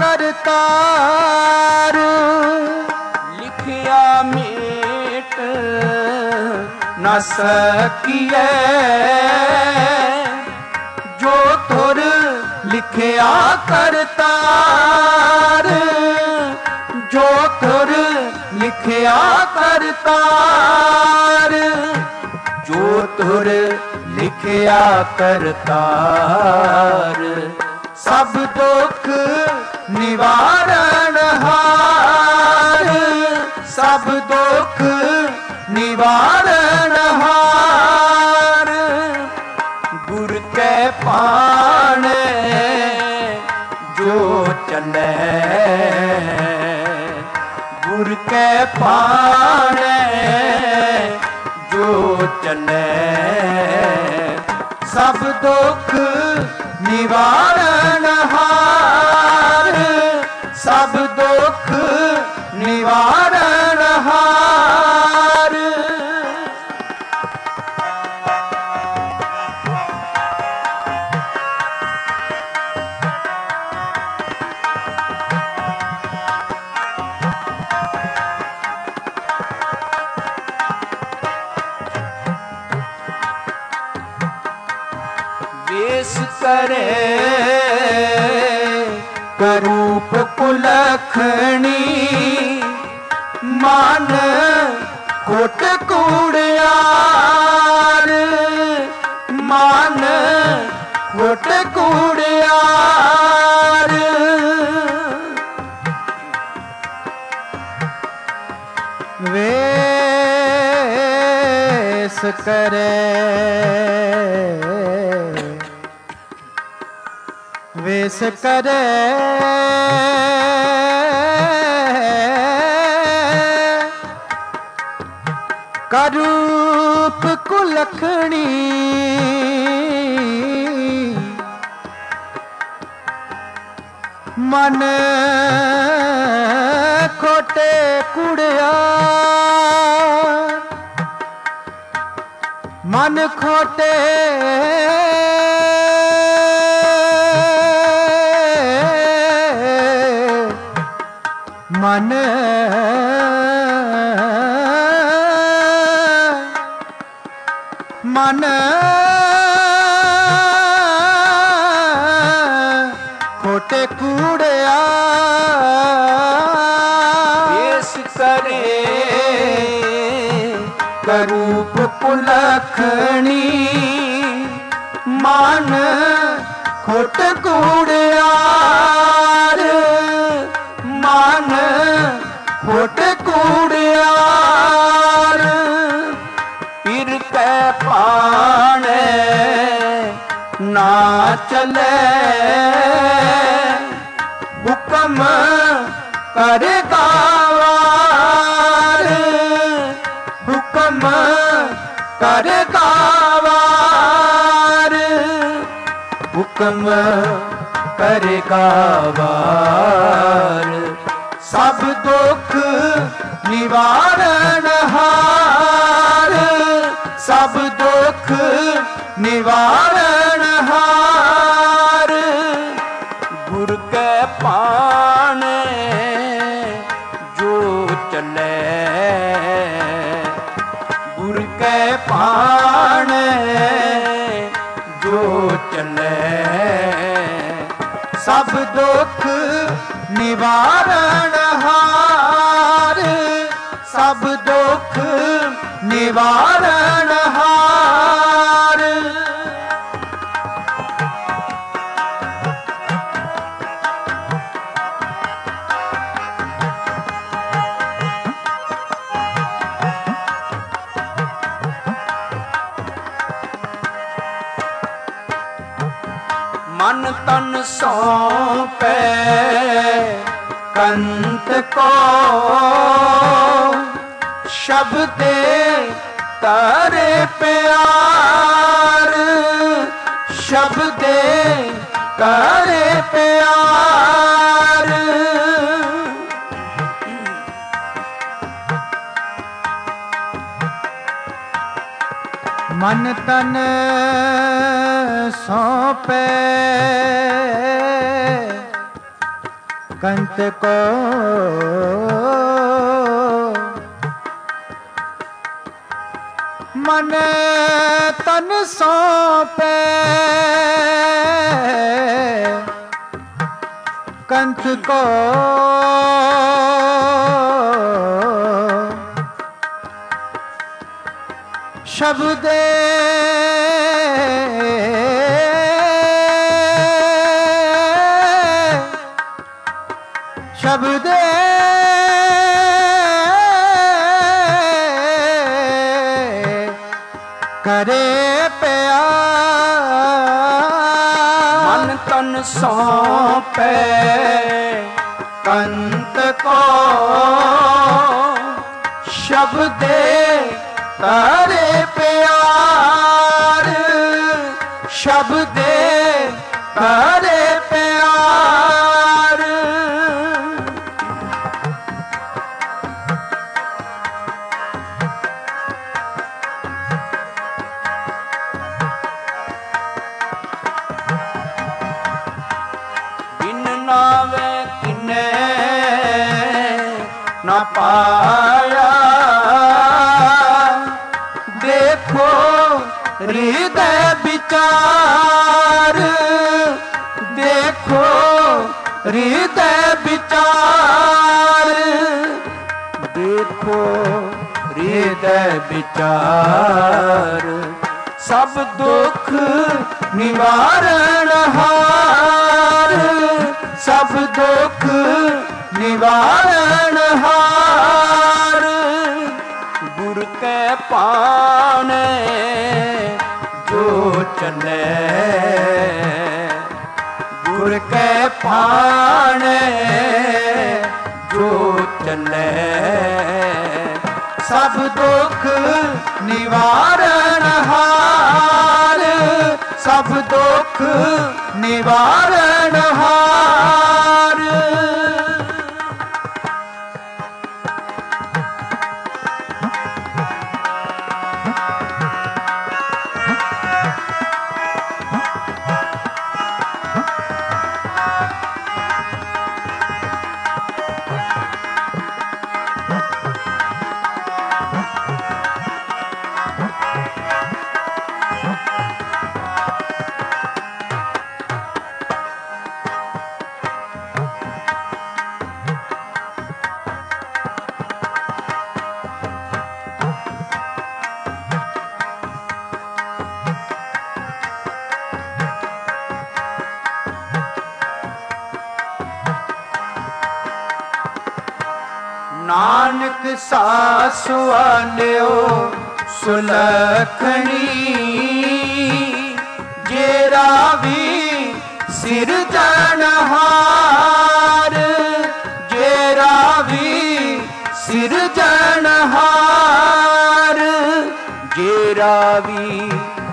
करतार। लिखिया मेट न सकिए, जो तुर लिखिया करतार, जो तुर लिखिया करतार। जो तुर लिखिया करतार, सब दुख निवारण हार, सब दुख निवारण हार। गुर कै पाणै जो चलै, गुर कै पाणै जो चलै, सब दुख निवारण हार, सब दुख निवारण हार। वेश करे करूप कुलखणी, मान कोट कूड़ियार, मान कोट कूड़ियार। वेश करे वेश करे करूप कुलखणी, मन खोटे कुड़िया, मन खोटे मन मन खोटे कूड़िया। वेश करे करूप कुलखणी, मान खोट कूड़ियार, मान खोट कूड़ियार। पीर कै पाणै ना चलै, हुक्म कर गावार, हुक्म कर गावार। हुक्म कर गावार। सब दुख निवारण हार, सब दुख निवारण हार। गुर कै पाणै जो चलै, गुर कै पाणै जो चलै। सब दुख निवारण हार, सब दुख निवारण हार। ਮਨ ਤਨ ਸੌਂਪੈ ਕੰਤ ਕੋ ਸ਼ਬਦੇ ਤਾਰੇ ਪਿਆਰ ਸ਼ਬਦੇ ਤਾਰੇ ਪਿਆਰ ਮਨ ਤਨ ਸੌਂਪੇ ਕੰਤ ਕੋ ਮਨ ਤਨ ਸੌਂਪੇ ਕੰਤ ਕੋ ਸ਼ਬਦੇ ਸ਼ਬਦੇ ਕਰੇ ਪਿਆਰ ਮਨ ਤਨ ਸੌਂਪੇ ਕੰਤ ਕੋ ਸ਼ਬਦੇ ਤਾਰੇ ਪਿਆਰ ਸ਼ਬਦੇ ਤਾਰੇ ਪਿਆਰ ਬਿਨ ਨਾਵੇ ਕਿਨੇ ਨਾ ਪਾਇਆ ਦੇਖੋ ਹਿਰਦੈ ਵਿਚਾਰ ਦੇਖੋ ਹਿਰਦੈ ਵਿਚਾਰ ਦੇਖੋ ਹਿਰਦੈ ਵਿਚਾਰ ਸਭ ਦੁੱਖ ਨਿਵਾਰਨ ਹਾਰ ਸਭ ਦੁੱਖ ਨਿਵਾਰਨ ਹਾਰ ਗੁਰ ਕੈ ਪਾਣੇ ਜੋ ਚਲੇ ਗੁਰ ਕੈ ਪਾਣੇ ਜੋ ਚਲੇ ਸਭ ਦੁੱਖ ਨਿਵਾਰਨ ਹਾਰ ਸਭ ਦੁੱਖ ਨਿਵਾਰਨ ਹਾਰ ਨਾਨਕ ਸਾਸ ਵਾਲਿਓ ਸੁਲਖਣੀ ਜੇਰਾ ਵੀ ਸਿਰਜਣਹਾਰ ਜੇਰਾ ਵੀ ਸਿਰਜਣਹਾਰ ਜੇਰਾ ਵੀ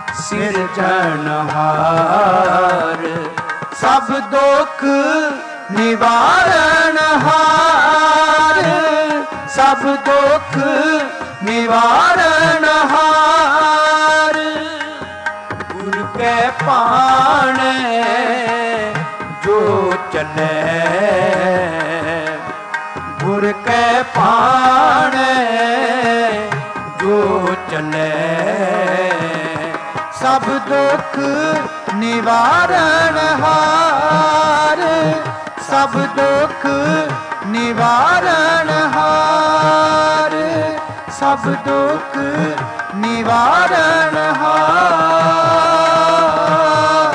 ਸਿਰਜਣਹਾਰ ਸਭ ਦੁੱਖ ਨਿਵਾਰਨ ਹਾਰ ਸਭ ਦੁੱਖ ਨਿਵਾਰਨ ਹਾਰ ਗੁਰ ਕੈ ਪਾਣੇ ਜੋ ਚਲੇ ਗੁਰ ਕੈ ਪਾਣੇ ਜੋ ਚਲੇ ਸਭ ਦੁੱਖ ਨਿਵਾਰਨ ਹਾਰ ਸਭ ਦੁੱਖ ਨਿਵਾਰਨ ਹਾਰ ਸਭ ਦੁੱਖ ਨਿਵਾਰਨ ਹਾਰ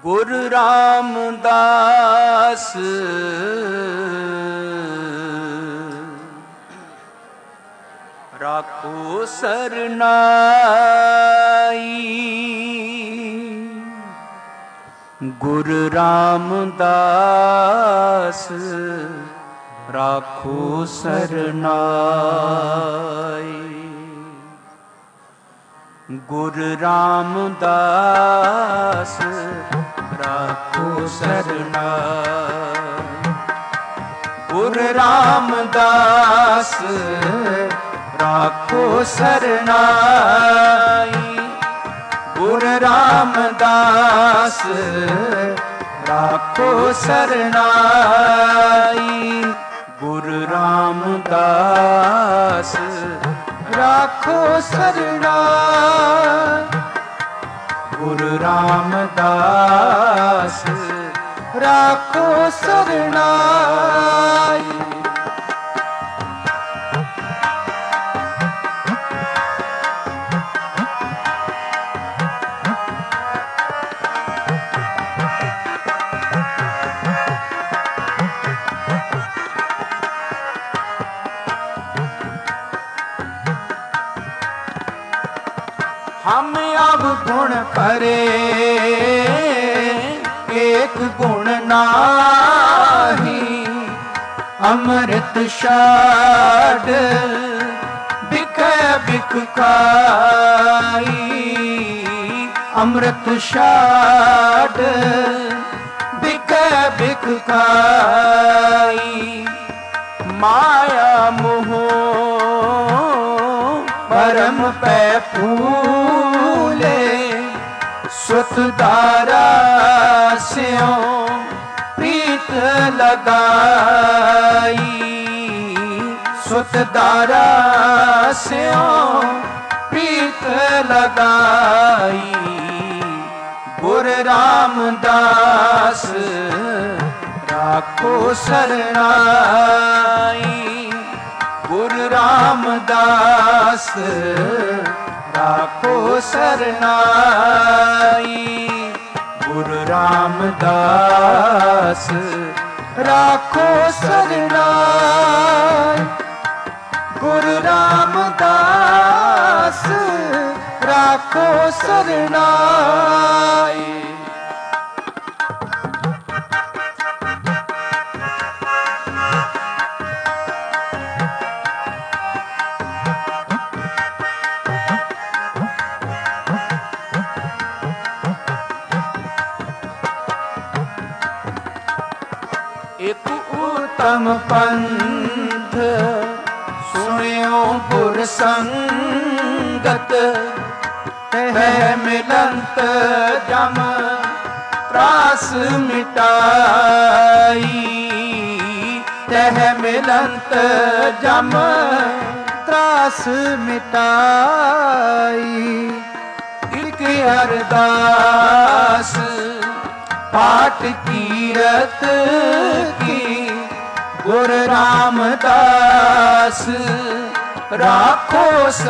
ਗੁਰ ਰਾਮਦਾਸ ਰਾਖੋ ਸਰਨਾਈ। ਗੁਰ ਰਾਮਦਾਸ ਰਾਖੋ ਸਰਨਾਈ। ਗੁਰ ਰਾਮਦਾਸ ਰਾਖੋ ਸਰਨਾਈ। ਗੁਰ ਰਾਮਦਾਸ ਰਾਖੋ ਸਰਨਾਈ। ਗੁਰ ਰਾਮਦਾਸ ਰਾਖੋ ਸਰਨਾਈ। ਗੁਰ ਰਾਮਦਾਸ ਰਾਖੋ ਸਰਨਾਈ। ਗੁਰ ਰਾਮਦਾਸ ਰਾਖੋ ਸਰਨਾਈ। हम अब गुण करे एक गुण नाही। अमृत छाड़ बिकै बिक खाई। अमृत छाड़ बिकै बिक खाई। माया मोह परम पै फूले। सुत दारा स्यों प्रीत लगाई। सुत दारा स्यों प्रीत लगाई। गुर रामदास राखो सरनाई। गुर रामदास राखो सरनाई। गुर रामदास राखो सरनाई। गुर रामदास राखो सरनाई। एक उत्तम पंथ सुनियो गुर संगत। तह मिलंत जम त्रास मिटाई। तह मिलंत जम त्रास मिटाई। एक अरदास पाठ कीरत की। गुर रामदास राखो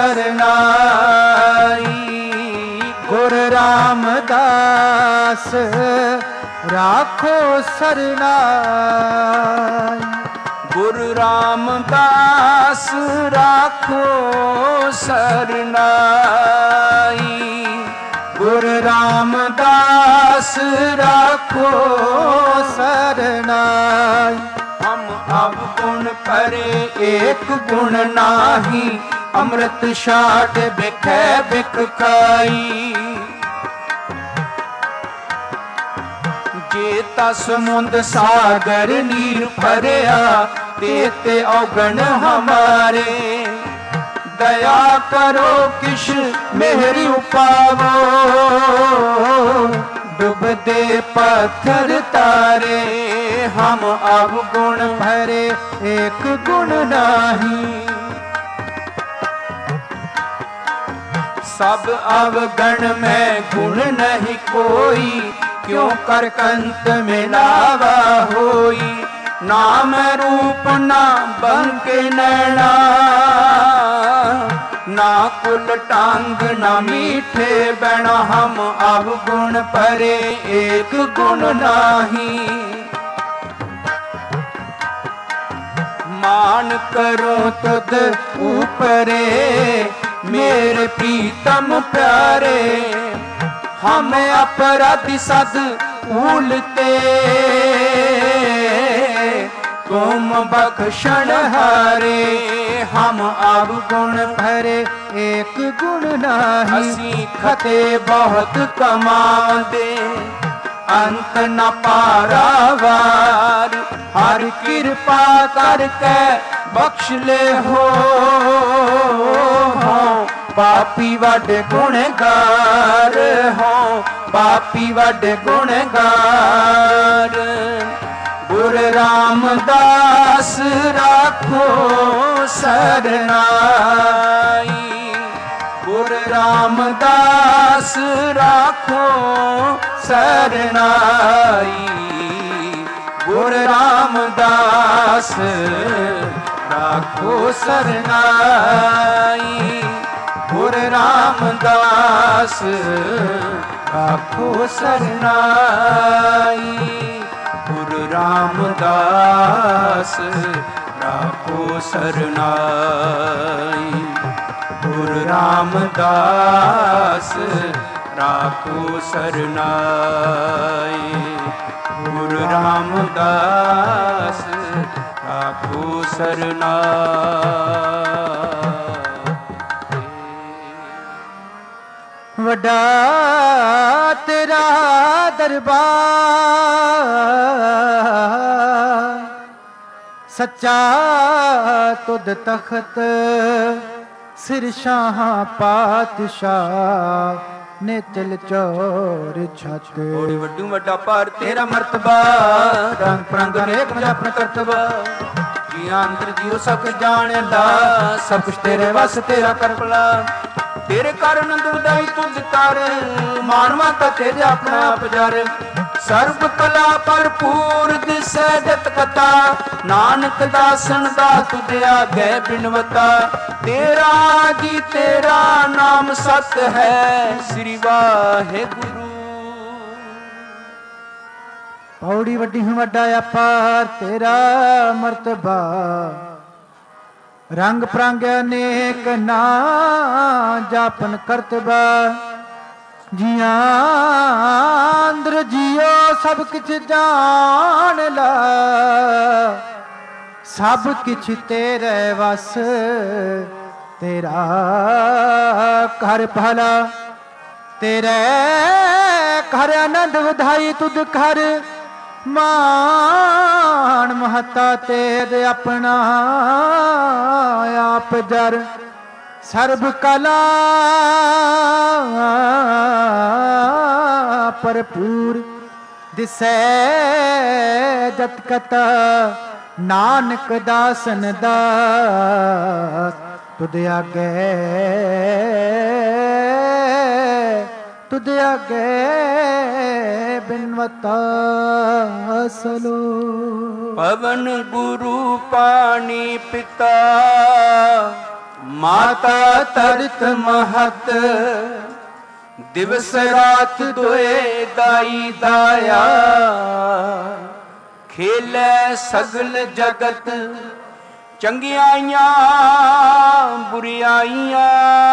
सरनाई। गुर रामदास राखो सरनाई। गुर रामदास राखो सरनाई। गुर रामदास राखो सरनाई। हम अब गुण करे एक गुण नाही। अमृत छाड़ बिकै बिक खाई। जेता समुंद सागर नीर भरिया। तेते औगण हमारे। दया करो किश मेहरी उपावो। डूबदे पत्थर तारे। हम अब गुण भरे एक गुण नाही। सब अवगण में गुण नहीं कोई। क्यों कर कंत मिलावा होई। नाम रूप ना बंके नैना। ना कुल टांग ना मीठे बन हम अवगुण परे एक गुण नाही। मान करो तुद ऊपरे मेरे प्रीतम प्यारे, हमें अपराधी सद भूलते तुम बख्शण हारे। हम अवगुण भरे एक गुण नाही। असी खते बहुत कमांदे अंत न पारावार, हर कृपा करके बख्श ले हो पापी वड गुणगार हो, पापी वड गुणगार। गुरु रामदास राखो सरनाई, गुरु रामदास राखो सरनाई। गुरु रामदास राखो सरनाई, गुरु रामदास राखो सरनाई। गुरु रामदास राखो सरनाई, गुरु रामदास राखो सरनाई। गुरु रामदास राखो सरनाई। वड्डा तेरा दरबार, सच्चा तुद तख्त सिर शाह पातशाह ने तिल चोर छत। बड़ी वड्डू वड्डा पार तेरा मर्तबा, रंग परंग अनेक मजा अपना करतबा। जिया अंतर जियो सब जान ला, सब कुछ तेरे वस तेरा कर भला। तेरे कारण दुर्दाई तुझ कर, मानवा तो तेरे अपना आप जर। सर्व कला भरपूर दिसै जत कथा, नानक दासन दा तुझ आगे बिनवता। तेरा जी तेरा नाम सत है, श्री वाहेगुरु। पौड़ी वड्डी वड्डा अपार तेरा मर्तबा, रंग प्रंग अनेक ना जापन करतबा। जिया अंदर जियो सब किछ जान ला, सब किछ तेरे वस तेरा कर भला। तेरे घर आनंद वधाई तुद घर, मान महता तेरे अपना आप जर। सर्व कला भरपूर दिसै जत कथा, नानक दासन दास तुद आगे तुद आगे बिनवता सलो। पवन गुरु पानी पिता, माता तरत महत। दिवस रात दोए दाई दाया, खेले सगल जगत। चंगियाइयां बुरियाइयां,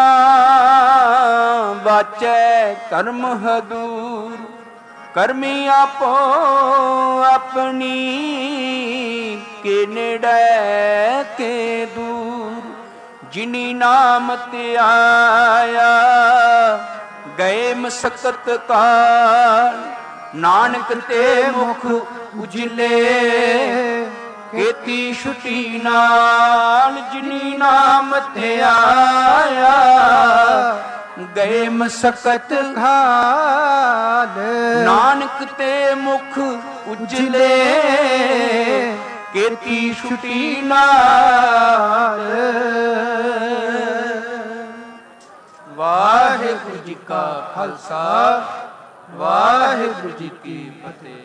बाचे कर्म हदूर। करमी आपो अपनी, के नेड़े के दूर। जिनी नाम ते आया, गए मसकत काल। नानक ते मुख उजले, केती छुटी नाल। जिनी नाम ते आया, गए मसकत घाल। नानक ते मुख उजले, केती छुटी नाल। वाहिगुरु जी का खालसा, वाहिगुरु जी की फतेह।